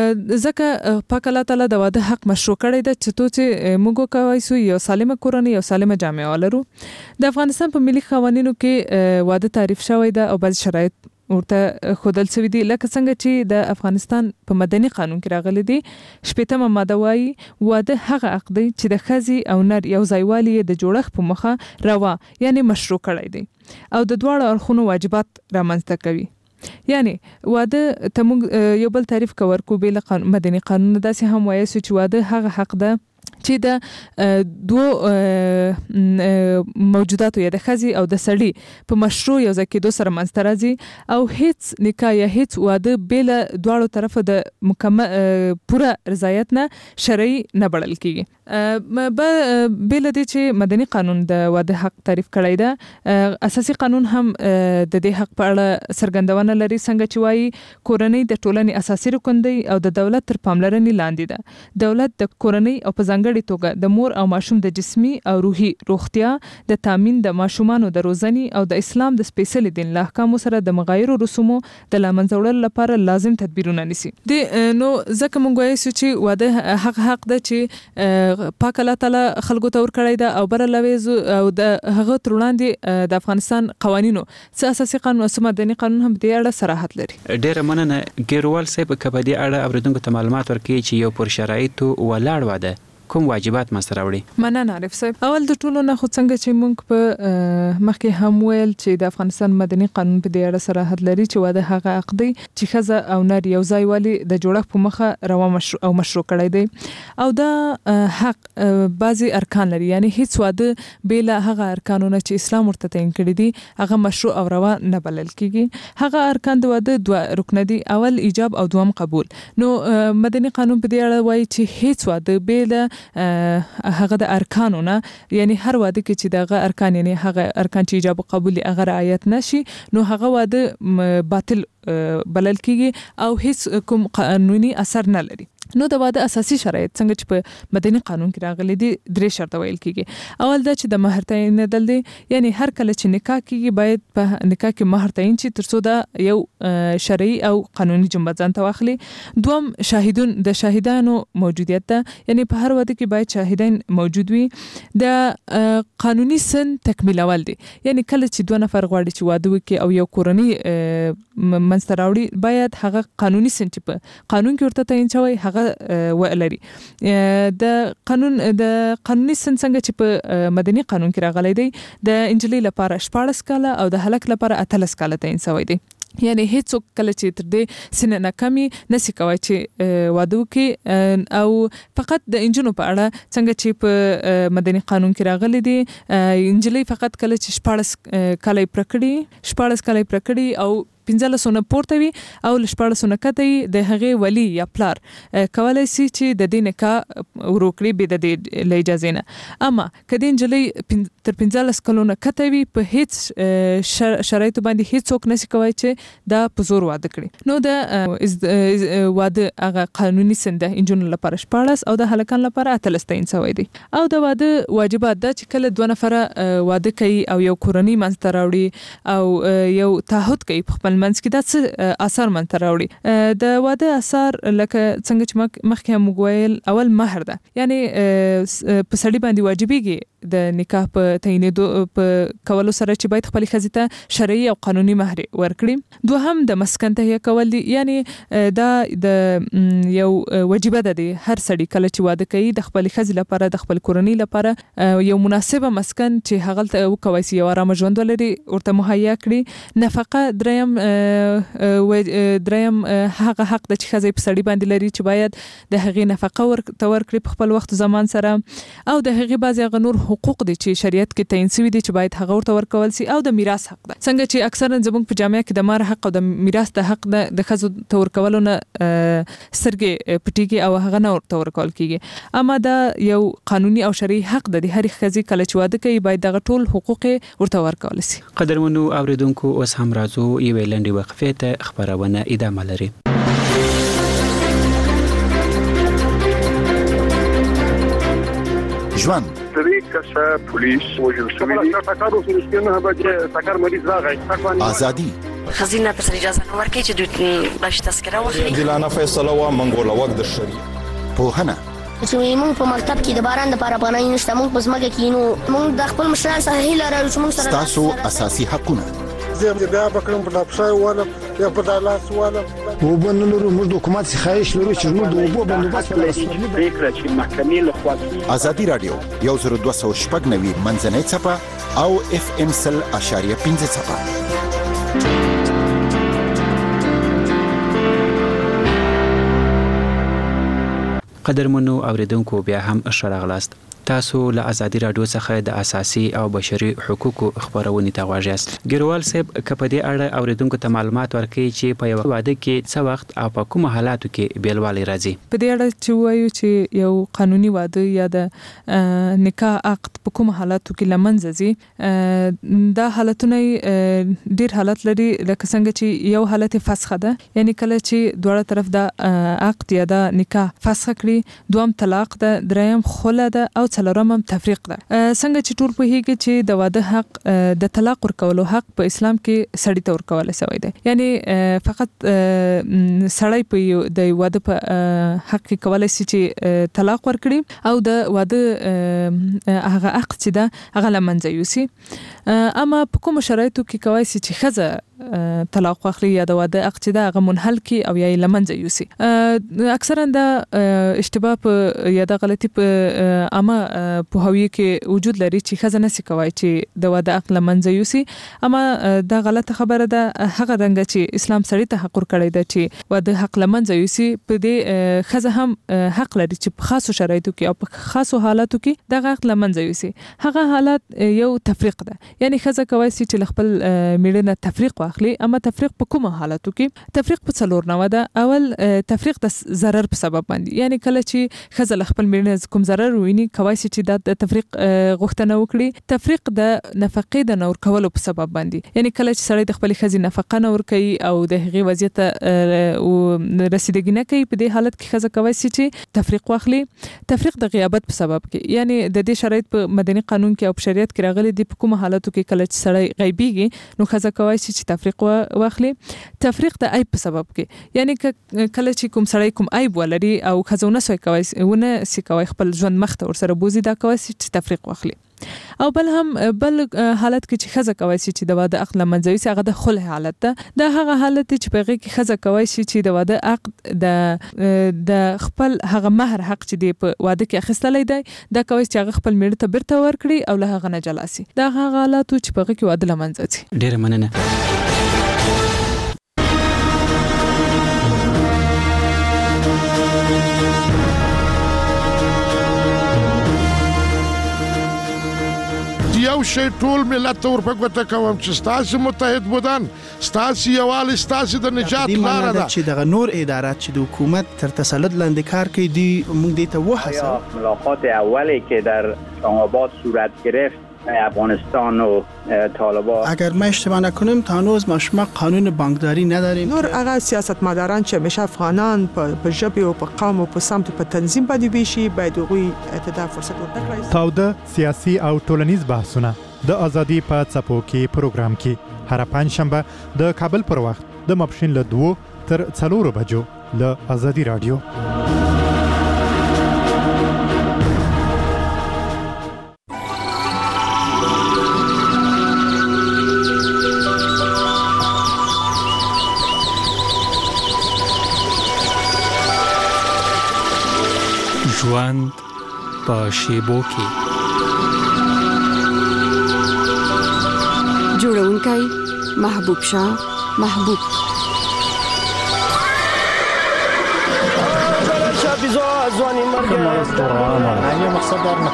ځکه پاک الله تعالی د واده حق مشروع کړی ده چې تو چې موږ کوای سو یو سالمه کورنۍ او سالمه جامعه ولرو. د افغانستان په ملي قوانینو کې واده تعریف شوی ده او بعض شرایط ورته خودل سوي دي، لکه څنګه چې د افغانستان په مدني قانون کې راغلي دي. شپږمه ماده وايي واده هغه عقد دی چې د ښځې او نر یو ځایوالي د جوړښت په مخه روا یعنی مشروع کړی دی او د دواړو اړخونو واجبات رامنځته کوي. یعنی واده ته موږ یو بل تعریف کور کو بیل قانون مدني قانون داسې هم وایي چې واده هغه حق ده چې د دوه موجوداتو یا د ښځې او د سړي په مشروع یو ځای کېدو سره منځته راځي او هیڅ نکاح یا هیڅ واده بې له دواړو طرفه د مکمل پوره رضایت نه شرعي نه بلل کېږي. بې له دې چې مدني قانون د واده حق تعریف کړی ده، اساسي قانون هم د دې حق په اړه څرګندونه لري، څنګه چې وایي کورنۍ د ټولنې اساسي رکن دی او د دولت تر پاملرنې لاندې ده. دولت د کورنۍ او په ځانګړي توګه د مور او ماشوم د جسمي او روحي روغتیا د تامین، د ماشومانو د روزنې او د اسلام د سپیشل دین له احکامو سره د مغایر رسومو د لامنځه وړلو لپاره لازم تدبیرونه نیسي. د نو ځکه موږ وایو چې واده حق حق ده چې پاک الله تعالی خلکو ته ورکړی ده او بر لويز او د هغه تر وړاندې د افغانستان قوانینو څه اساسي قانون او مدني قانون هم د اړه صراحت لري. ډېر مننه ګیروال صاحب، کبدي اړه اوریدونکو ته معلومات ورکړي چې یو پر شرایطو ولاړ واده کوم واجبات مسته راوړي. مننه عارف صاحب. اول د ټولو نه خو څنګه چې موږ په مخکې هم ویل چې د افغانستان مدني قانون په دې اړه صراحت لري چې واده هغه عقد دی چې ښځه او نر یو ځای والی د جوړښت په مخه روا مشروع او مشروع کړی دی او دا حق بعضی ارکان لري، یعنی هیڅ واده بې له هغه ارکانونه چې اسلام ورته تعین کړی دي هغه مشروع او روا نه بلل کیږي. هغه ارکان د واده دوه رکن دي، اول ایجاب او دوم قبول. نو مدني قانون په دې اړه وایي چې هیڅ واده بې له هغه د ارکانو نه، یعنی هر واده کې چې دغه ارکان یعنی هغه ارکان چې ایجاب او قبول هغه رعایت نشي نو هغه واده باطل بلل کیږي او هیڅ کوم قانوني اثر نه لري. نو د واده اساسي شرایط څنګه چې په مدني قانون کې راغلي دي درې شرط ویل کیږي. اول دا چې د مہر تعین دل دي، یعنی هر کله چې نکاح کیږي باید په نکاح کې مہر تعین شي ترڅو دا یو شرعي او قانوني جنبه ځان ته واخلي. دوم شاهدون د شاهدانو موجودیت ده، یعنی په هر واده کې باید شاهدان موجود وي. د قانوني سن تکمیلول دي، یعنی کله چې دوه نفر غواړي چې واده وکړي او یو کورنۍ منځته راوړي باید هغه قانوني سن چې په قانون کې ورته تعین شوی هغه ولري. د قانون د قانوني سن څنګه چې په مدني قانون کې راغلی دی د انجلۍ لپاره شپاړس کاله او د هلک لپاره اتلس کاله تعین شوی دی. یعنی هیڅ کله چې تر دې سن نه کمی نسی کوي چې واده وکړي او فقط د انجنونو په اړه څنګه چې په مدني قانون کې راغلي دي انجلۍ فقط کله چې شپاړس کاله پرکړي شپاړس کاله پرکړي او پنځه سونه پورته وي او لشپاړه سونه کته د هغه ولی یا پلار کولای شي چې د دې نکاح وروکړي به د دې اجازه نه. اما کدی انجلۍ تر پنځه کلونه کته وي په هیڅ شرایط باندې هیڅ څوک نشي کوي چې دا په زور واده کړي. نو د واده هغه قانوني سند انجن لپاره شپاړس او د هلکان لپاره اتلسته انسوي دي. او د واده واجبات د چې کله دوه نفره واده کوي او یو کورنۍ منځ ته راوړي او یو تعهد کوي په خپل منځ کې د څه اثر منځ ته راوړي. د واده اثر لکه څنګه چې مخکې موږ ویل اول مہر ده، یعنی په سړي باندې واجبېږي د نکاح په تعینېدو په کولو سره چې باید خپل ښځې ته شرعي او قانوني مهر ورکړي. دوهم د مسکن تهیه کول دي، یعنی دا د یو واجبه ده دی هر سړي کله چې واده کوي د خپل ښځې لپاره د خپل کورنۍ لپاره یو مناسبه مسکن چې هغه ته وکوي چې یو آرام ژوند ولري ورته مهیا کړي. نفقه دریم دریم هغه حق د چې ښځې په سړي باندې لري چې باید د هغې نفقه ورته ورکړي په خپل وخت زمان سره. او د هغې بعضې هغه نور حقوق دي چې شریعت کې تعین شوي دي چې باید هغه ورته ورکول شي. او د میراث حق ده، څنګه چې اکثرا زموږ په جامعه کې د مهر حق او د میراث د حق د ښځو ته ورکولو نه سترګې پټېږي او هغه نه ورته ورکول کېږي. اما دا یو قانوني او شرعي حق ده د هرې ښځې کله چې واده کوي باید دغه ټول حقوق ورته ورکول شي. قدرمنو اوریدونکو اوس هم راځو یوې لنډې وقفې ته، خبرونه ادامه لري. ژوند درې کسه پولیس وژل شوي دي. ټاکر اوس نه بجې ټاکر مریض راغی. ازادي خزینه ته اجازه نه ورکړي چې دوی باش تذکره واخلي. جلانه فیصله وا منګول وخت د شری پوهنه چې موږ په مکتب کې د باران لپاره پناه نشته، موږ په ځمکه کې نو موږ د خپل مشران سره هیله لرو چې موږ سره تاسو اساسي حقونه زه بیا بکرم په لابسای ولا یا په دالاس ولا وبنلو موږ د حکومت څخه خواهش لرو چې موږ د وبو بندوبست لرو. فکر چې محکمې له خوا ازادي رادیو یو زر دوه سوه شپږ نوي منځنۍ څپه او اف ام سل اشاریه پنځه څپه. قدرمنو اوریدونکو بیا هم ښه راغلاست. تاسو له ازادي رادیو څخه د اساسي او بشري حقوقو خبرونه ته غواړئ یاست. ګیروال صاحب کپه دې اړه اوریدونکو ته معلومات ورکړي چې په یو واده کې څه وخت او په کوم حالاتو کې بیلوالی راځي. په دې اړه چې وایو چې یو قانوني واده یا د نکاح عقد په کوم حالاتو کې لمنځه ځي، دا حالتونه ډیر حالت لري. لکه څنګه چې یو حالت فسخه ده، یعنی کله چې دواړه طرف د عقد یا د نکاح فسخه کړي. دوم طلاق ده، دریم خلع ده او څلورم تفریق ده. څنګه چې ټول په هیګه چې د واده حق د طلاق ورکولو حق په اسلام کې سړی ته ورکول شوی دی، یعنی فقط سړی په د واده په حق کې کولای شي چې طلاق ورکړي او د واده هغه عقد چې ده هغه لمنځه یوسي. اما په کوم شرایطو کې کوي چې ښځه طلاق واخلي یا د واده عقد چې ده هغه منحل کی او یا لمنځه یوسي. اکثرا د اشتباه په یا د غلطي په اما په هویه کې وجود لري چې ښځه نشي کوي چې د واده عقد لمنځه یوسي. اما دا غلطه خبره ده. هغه څنګه چې اسلام سړی ته حق ورکړی ده چې واده حق لمنځه یوسي، په دې ښځه هم حق لري چې په خاصو شرایطو کې او په خاصو حالاتو کې دغه عقد لمنځه یوسي. هغه حالت یو تفریق ده، یعنی ښځه کوي چې خپل میړه نه تفریق واخلي. اما تفریق په کومه حالاتو کې؟ تفریق په څلور نوع ده. اول تفریق د ضرر په سبب باندې، یعنی کله چې ښځه خپل میړه کوم ضرر ویني کوي چې د تفریق غوښتنه وکړي. تفریق د نفقې د نور کولو په سبب باندې، یعنی کله چې سړی د خپل ښځې نفقه نه ورکوي او د هغې وضعیت رسیدګي نه کوي، په دې حالت کې ښځه کوي چې تفریق واخلي. تفریق د غیابت په سبب کې، یعنی د دې شرایط په مدني قانون کې او په شریعت کې راغلي دي. په کومه حالاتو کې کله چې سړی غیبیږي نو ښځه کوي چې تفریق واخلي. تفریق د عیب په سبب کې، یعنی کله چې کوم سړی کوم عیب ولري او ښځه ونه سوی کوي ونه سي کوي خپل ژوند مخ ته ورسره بوزي، دا کوي چې تفریق واخلي. او بل هم بل حالت کې چې ښځه کوي چې د واده عقد لمنځه یوسي، هغه د خلع حالت ده. دا هغه حالت دی چې په هغې کې ښځه کوي چې د واده عقد د د خپل هغه مهر حق چې دی په واده کې اخیستلی دی، دا کوي چې هغه خپل میړه ته بیرته ورکړي او له هغه نه جلا سي. دا هغه حالات چې په هغې کې واده لمنځه ځي. ډېره مننه. یو شی ټول ملت ته ورپګوته کوم چې ستاسو متحد بودن ستاسو یووالی ستاسو د نجات لاره ده چې دغه نور ادارات چې د حکومت تر تسلط لاندې کار کوي دی موږ دې ته وحسه ملاقات اولی که در اسلام‌آباد صورت گرفت افغانستان و طالبان اگر ما اشتباه نکنیم تا هنوز ما شما قانون بانکداری نداریم نور هغه سیاستمداران چې همیشه افغانان په ژبه او په قوم او په سمت په تنظیم باندې ویشي باید هغوی ته فرصت ورکړي. تاوده سیاسي او ټولنیز بحثونه د ازادي په څپو کې پروګرام کې هر پنځشنبه د کابل پر وخت د ماپښین له دوه تر څلورو بجو له ازادي رادیو. ژوند په شیبو کې جوړونکی محبوب شاه محبوب شابيزو ازواني مرګه انا مقصد در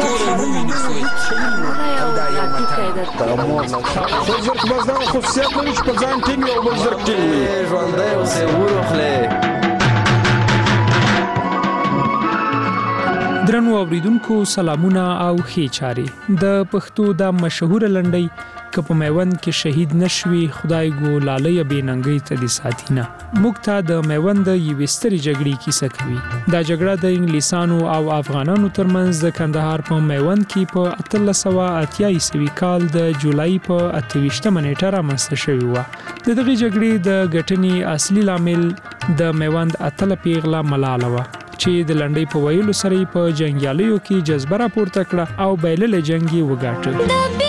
بزرګ بزنه خصوصیت لري چې په ځان ټینګ او بزرګ ټینګ ژوندۍ او سیورو خله. درنو اوریدونکو سلامونه او ښې چارې. د پښتو د مشهور لنډۍ که په میوند کې شهید نشوي خدای ګو لالی بې ننګۍ ته دې ساتینه موږ ته د میوند د یوې سترې جګړې کیسه کوي. دا جګړه د انګلیسانو او افغانانو ترمنځ د کندهار په میوند کې په اتلس سوه اتیا عیسوي کال د جولای په اته ویشتمه نیټه رامنځته شوې وه. د دغې جګړې د ګټنې اصلي لامل د میوند اتله پیغله ملاله وه چې د لنډۍ په ویلو سره په جنګیالیو کې جذبه راپورته کړه او بایللې جنګ یې وګاټه.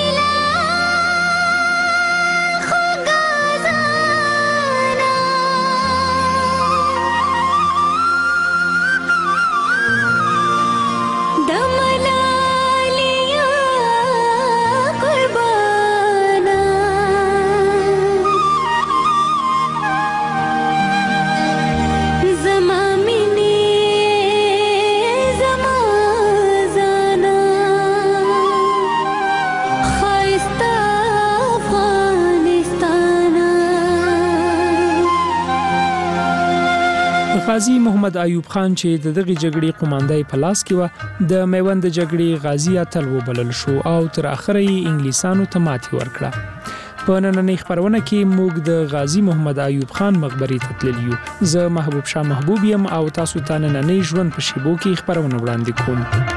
غازی محمد ایوب خان چې د دغه جګړې قوماندې په لاس کې و د میوند د جګړې غازی اتل وبلل شو او تر اخره یې انګلیسانو ته ماتې ورکړه. په نننۍ خبرونه کې موږ د غازی محمد ایوب خان مقبرې ته تللی یو. زه محبوب شاه محبوب یم او تاسو ته نننۍ ژوند په شیبو کې خبرونه وړاندې کوم.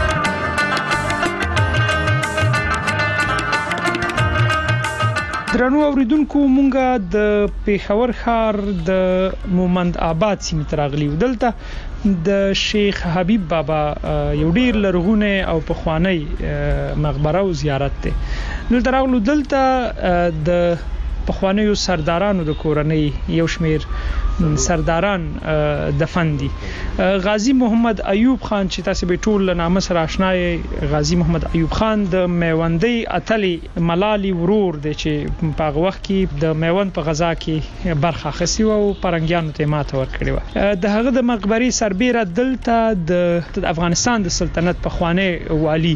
درنو اوریدونکو مونږه د پیښور ښار د مومند آباد سیمې ته راغلي یو. دلته د شیخ حبیب بابا یو ډیر لرغونی او پخوانی مقبره او زیارت دی. دلته راغلو. دلته د پخوانیو سردارانو د کورنۍ یو شمیر سرداران دفن دي. غازی محمد ایوب خان چې تاسو به ټول نامه سره آشنا یې. غازی محمد ایوب خان د میوندۍ اتلې ملالي ورور دی چې په هغه وخت کې د میوند په غزا کې برخه اخیستې وه او پرنګیانو ته ماته ورکړې وه. د هغه د مقبرې سربیره دلته د افغانستان د سلطنت پخوانی والی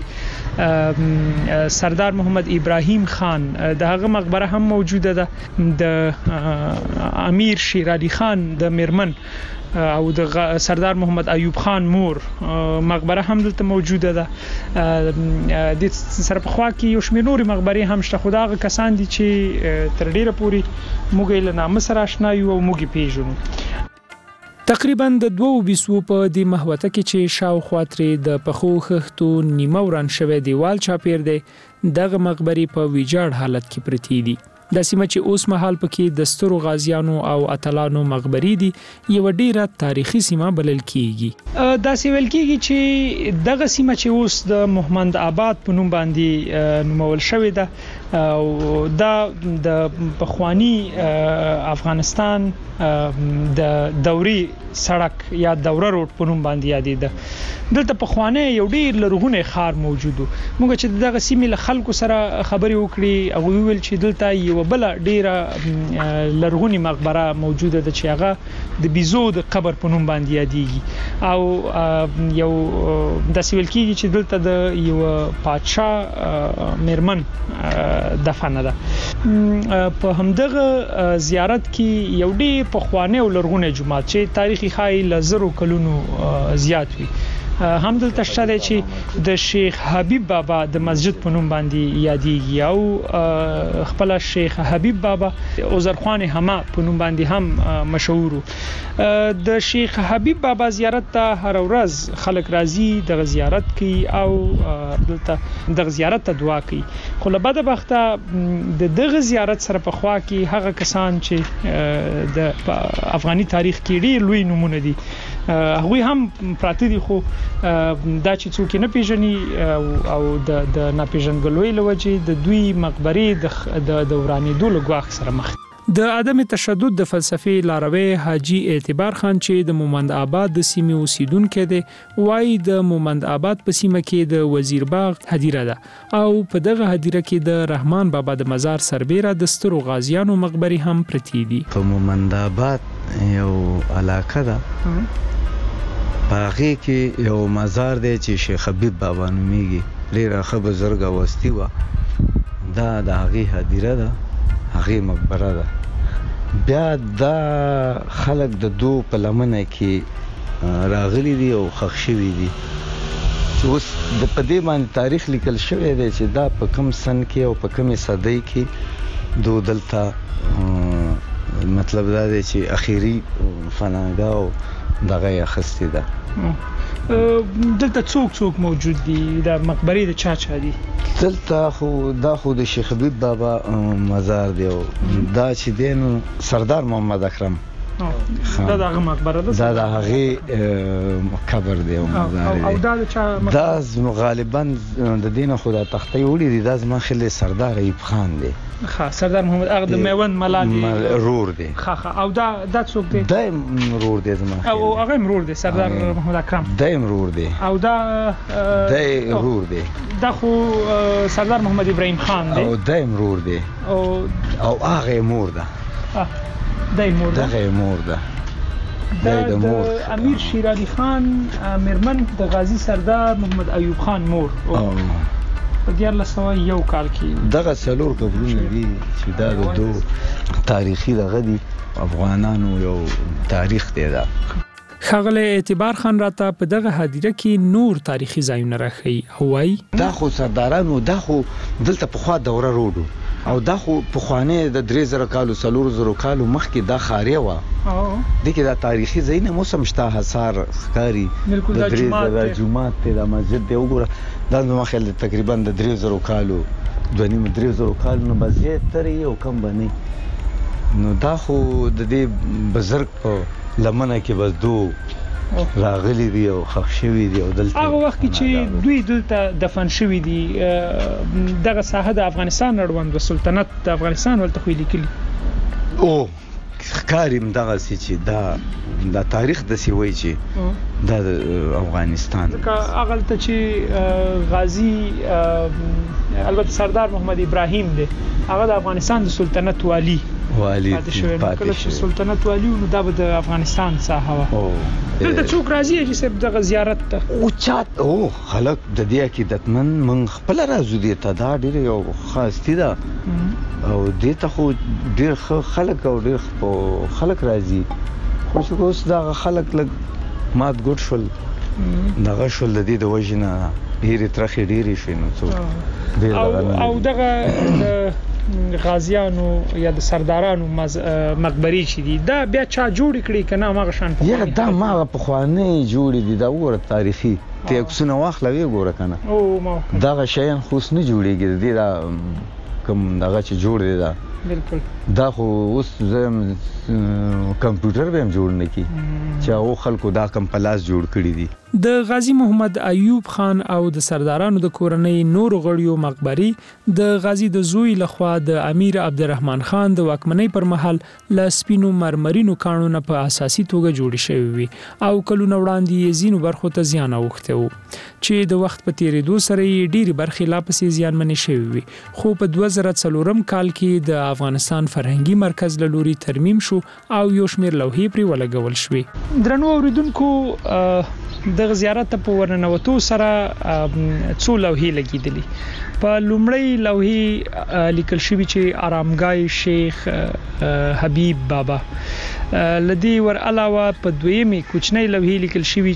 سردار محمد ابراهیم خان د هغه مقبره هم موجوده ده. د امیر شیر علي خان د میرمن او د سردار محمد ایوب خان مور مقبره هم دلته موجوده ده. د سره په خوا کې یو شمېر نورې مقبرې هم شته خو دا هغه کسان دي چې تر ډیره پورې موږ یې له نامه سره آشنا یو او موږ یې پیژنو. تقریبا د دوه بیسو په دې محوطه کې چې شاوخوا ترې د پخو خښتو نیمه وران شوی دیوال چاپیر دی دغه مقبرې په ویجاړ حالت کې پرتې دي. د سیمه چې اوس مهال پکې د سترو غازیانو او اتلانو مقبرې دي یو ډیره تاریخي سیمه بلل کیږي. دا سیول کیږي چې دغه سیمه چې اوس د مومند آباد په نوم باندې نومول شوې ده او دا د پخوانی افغانستان د دوري سړک یا دوره روډ په نوم باندې یادېده. دلته پخوانی یو ډیر لرغونی ښار موجود و. موږ چې دغه سیمې له خلکو سره خبرې وکړې او ویل چې دلته یو یو بل ډیره لرغونی مقبره موجوده ده چې هغه د بیزو د قبر په نوم باندې یادېږي او یو د سیول کېږي چې دلته د یو پادشاه میرمن دفن ده. په همدغه زیارت کې یو ډېر پخوانی او لرغونی جومات چې تاریخي خای لزرو کلونو زیات وي هم دلته شته چې د شیخ حبیب بابا د مسجد په نوم باندې یادېږي او خپل شیخ حبیب بابا عذرخوان حما په نوم باندې هم مشهور. د شیخ حبیب بابا زیارت ته هر ورځ خلک راځي د زیارت کوي او دلته د زیارت ته دعا کوي. خو له بده بخته د دغه زیارت سره په خوا کې هغه کسان چې د افغاني تاریخ کې ډېر لوی نمونه دي هغوی هم پراته دي خو دا چې څوک نه پیژني او د د ناپیژندګلوۍ له وجې د دوی مقبرې د د ورانېدو له ګواښ سره مخ. د عدم تشدد د فلسفې لاروی حاجی اعتبار خان چې د مومند آباد د سیمې اوسیدونکو دی وایي د مومند آباد په سیمه کې د وزیر باغ هدیره ده او په دغه هدیره کې د رحمان بابا د مزار سربیره د سترو غازیانو مقبرې هم پرتې دي. په مومند آباد یو علاقه ده باغې کې یو مزار دی چې شیخ حبیب بابا نومیږي ډېره ښه بزرګه وستي وه دا د هغې هدیره ده هغې مقبره ده. بیا دا خلک د دو په لمنه کې راغلي دي او ښخ شوي دي چې اوس د په دې باندې تاریخ لیکل شوی دی چې دا په کوم سن کې او په کومې صدۍ کې دو دلته مطلب دا دی چې اخیری فناګاه او دغه یې اخیستې ده. دلته څوک څوک موجود دي د مقبرې د چا چا دي؟ دلته خو دا خو د شیخ حبیب بابا مزار دی او دا چې دی نو سردار محمد اکرم دا دغه مقبره ده دا د هغې قبر دی او مزار او دا د چا دا غالبا د دې نه خو دا تختې وړي دي دا زما خیال سردار ایوب خان دی. ښه سردار محمد هغه د میوند ملا دی رور دی. ښه ښه او دا دا څوک دی؟ دا رور دی زما او هغه مرور دی سردار محمد اکرم دا مرور دی او دا دا رور دی دا خو سردار محمد ابراهیم خان دی او دا مرور دی او او هغه مور ده دا مور ده دا مور ده دا د امیر شیر علي خان میرمن د غازی سردار محمد ایوب خان مور په دیارلس سوه یو کال کې دغه څلور قبرونه دي چې دا د دو تاریخي دغه دي افغانانو یو تاریخ دی. دا ښاغلی اعتبار خان راته په دغه هدیره کې نور تاریخي ځایونه راښیي او وایي دا خو سردارانو دا خو دلته پخوا دوره روډو او دا خو پخوانی د درې زره کالو څلور زره کالو مخکې دا خاریه وه دې کې دا تاریخي ځایونه اوس هم شته حصار ښکاري د درې زره جومات دی دا مسجد دی وګوره دا زما خیال دی تقریبا د درې زرو کالو دوه نیم درې زرو کالو نه به زیاتره یې او کم به نه نو دا خو د دې بزرګ په لمنه کې بس دو راغلي دي او ښخ شوي دي او دلته هغه وخت چې دوی دلته دفن شوي دي دغه ساحه د افغانستان اړوند و سلطنت د افغانستان ولته خو لیکلي او ښکاري همدغسې چې دا دا تاریخ داسې وایي چې دا د افغانستان ځکه هغلته چې غازي البته سردار محمد ابراهیم دی هغه د افغانستان د سلطنت والی والی پاتې شوی نو کله چې سلطنت والی نو دا به د افغانستان ساحه وه دلته څوک راځي چې صاحب دغه زیارت ته اوچات او خلک د دې عقیدتمن موږ خپله راځو دې ته دا ډېره یو ښه هستي ده او دې ته خو ډېر ښه خلک او ډېر خلک راځي خو چې اوس دغه خلک لږ مات ګوډ شول دغه شول د دې د وجې نه ډېرې ترخې ډېرې شوې نو څوک او دغه غازیانو یا د سردارانو مقبرې چې دي دا بیا چا جوړې کړي که نه هماغه شان یا دا هماغه پخوانۍ جوړې دي دا وګوره تاریخي ته عکسونه واخله ویې ګوره که نه دغه شیان خو اوس نه جوړېږي د دې دا کوم دغه چې جوړ دی دا بالکل دا خو اوس کمپیوټر به هم جوړ نه کړي چې هغو خلکو دا کم په لاس جوړ کړي دي د غازی محمد ایوب خان او د سردارانو د کورنۍ نور غړیو مقبري د غازی د زوی لخوا د امیر عبدالرحمن خان د واکمنۍ پر مهال ل سپینو مرمرینو کانونه په اساسي توګه جوړ شوی وي او کلونه وړاندې زینو برخو ته زیان اوخته وو چې د وخت په تیریدو سره ډېری برخې لا پسې زیانمنې شوی وي خو په دوه زره څلورم کال کې د افغانستان فرهنګي مرکز له لوري ترمیم شو او یو شمېر لوحې پرې ولګول شوې. درنو اوریدونکو د زیارت په ورننوتو سره څو لوحې لګیدلې. په لومړی لوحې لیکل شوی چې آرامګاه شیخ حبیب بابا، لدی ور علاوه په دویمه کوچنی لوحې لیکل شوی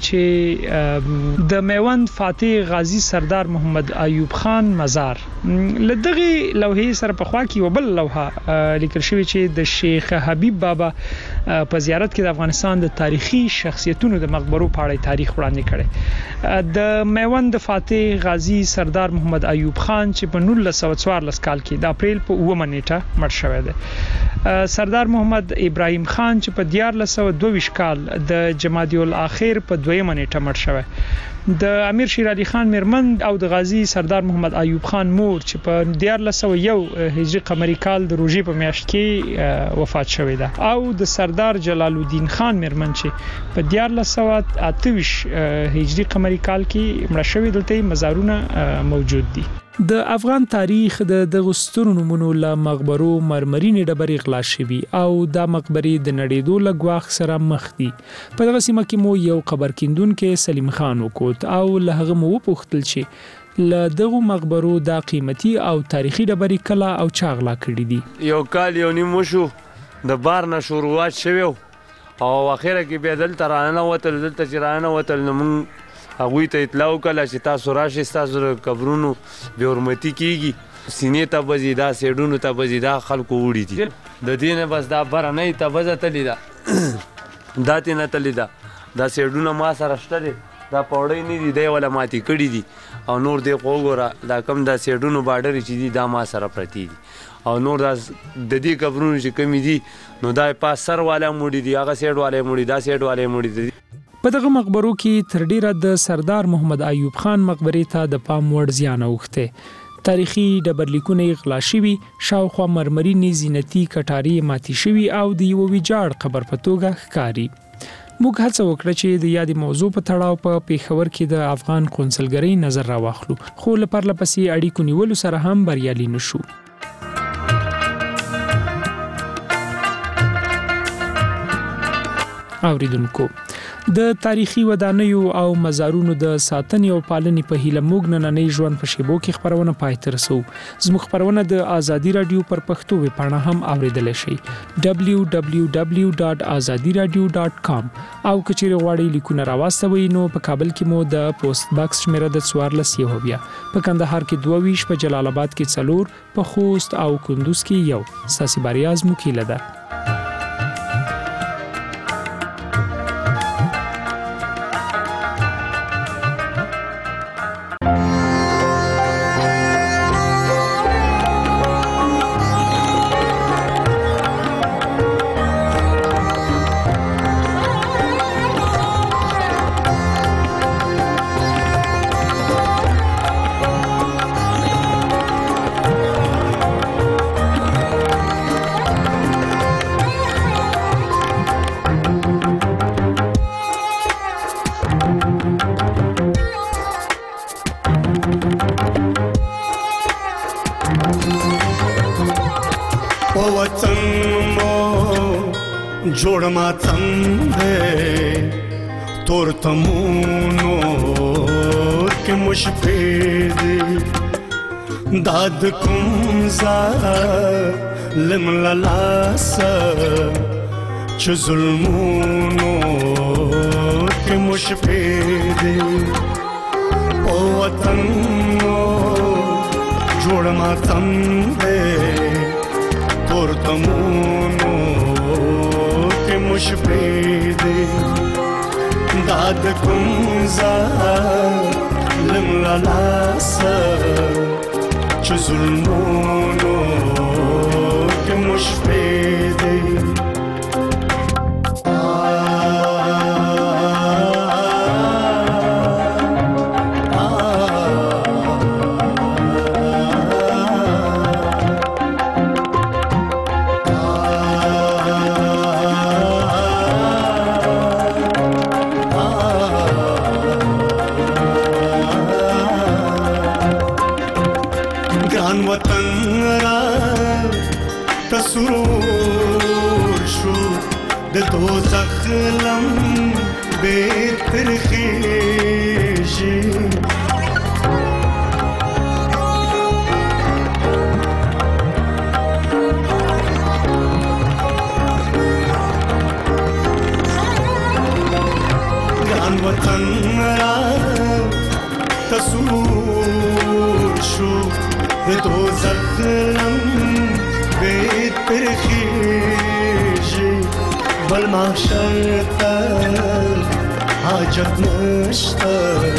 چې د میوند فاتح غازی سردار محمد ایوب خان مزار. لدغه لوحې سره په خوا کې وبل لوحه لیکل شوی چې د شیخ حبیب بابا په زیارت کې د افغانستان د تاریخي شخصیتونو د مقبرو په اړه تاریخ وړاندې کړي. د میوند فاتح غازی سردار محمد ایوب خان چې په نولس سوه څوارلس کال کې د اپریل په اوومه نیټه مړ شوی دی. سردار محمد ابراهیم خان چې په دیارلس سوه دوه ویشت کال د جمادی الاخر په دویمه نیټه مړ شوی. د امیر شیر علي خان میرمن او د غازی سردار محمد ایوب خان مور چې په دیارلس سوه یو هجری قمری کال د روژې په میاشت کې وفات شوی ده او د سردار جلال الدین خان میرمن چې په دیارلس سوه اته ویشت هجری قمری کال کې مړه شوی. دلته مزارونه موجود دي. د افغان تاریخ د دغه سترو نمونو له مقبرو مرمرینې ډبرې غلا شوي او دا مقبرې د نړېدو له ګواښ سره مخ دي. په دغه سیمه کې مو یو قبر کیندونکی سلیم خان وکوت او له هغه مو وپوښتل چې له دغه مقبرو دا قیمتي او تاریخي ډبرې کله او چا غلا کړي دي. یو کال یو نیم وشو د بار نه شروعات شوی او اخره کې به دلته رانه وتل دلته چې رانه وتل نو موږ هغوی ته اطلاع وکړه چې تاسو راشئ ستاسو د قبرونو بې حرمتي کېږي سینې ته به ځي دا سیډونو ته به ځي دا خلکو وړي دي د دې نه بس دا برنۍ تبزه تللې ده دا ترې نه تللې ده دا سیډونه ما سره شته دی دا پوړۍ نه دي دی ولا ماتې کړي دي او نور دی خو وګوره دا کم دا سیډونو باډرې چې دي دا ما سره پرتې دي او نور دا د دې قبرونو چې کمې دي نو دا پاس سر والا موړي دي هغه سیډ والا موړي دا سیډ والا موړي دي. په دغه مقبرو کې تر ډیره د سردار محمد ایوب خان مقبرې ته د پام وړ زیان اوښته. تاریخي ډبرلیکونه غلا شوي، شاوخوا مرمرینې زینتي کټارې ماتې شوي او د یو ویجاړ قبر په توګه ښکاري. موږ هڅه وکړه چې د یادې موضوع په تړاو په پیښور کې د افغان قونسلګرۍ نظر راواخلو خو له پرله پسې اړیکو نیولو سره هم بریالي نشو. اوریدونکو د تاریخي ودانیو او مزارونو د ساتنې او پالنې په هیله موږ نننۍ ژوند په شیبو کې خبرونه پای ته رسو. زموږ خبرونه د آزادي رادیو پر پښتو ویبپاڼه هم اوریدلی شئ دبلیو دبلیو دبلیو ډاټ ازادي رادیو ډاټ کام او که چیرې غواړئ لیکونه راواستوئ نو په کابل کې مو د پوسټ باکس شمیره د څوارلس یو بیا، په کندهار کې دوه ویشت، په جلال آباد کې څلور، په خوست او کندوز کې یو. ستاسې بریا زموږ هیله ده. جوړ ماتم دې تور تمونو کې مشفې دې داد کوم ظالم لاس چې ظلمونو کې مشفې دې او وطن جوړ ماتم دې تور تمونو مشفې دې داد کوم ظالم لاس چې ظلمونو کې مشفې دې وطن را تسرور شو د دوزخ لم بهتر خیشی ګران وطن را تسرور شو د دوزخ لم بهتر خیشی بل محشر ته حاجت نشته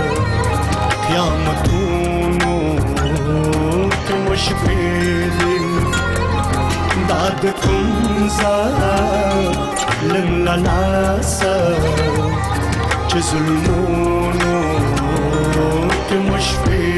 قیامتونو کې مشبې داد کوم ظالم لا ناسه چې ظلمونو کې مشبې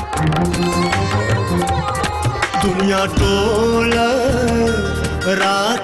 दुनिया टोला रात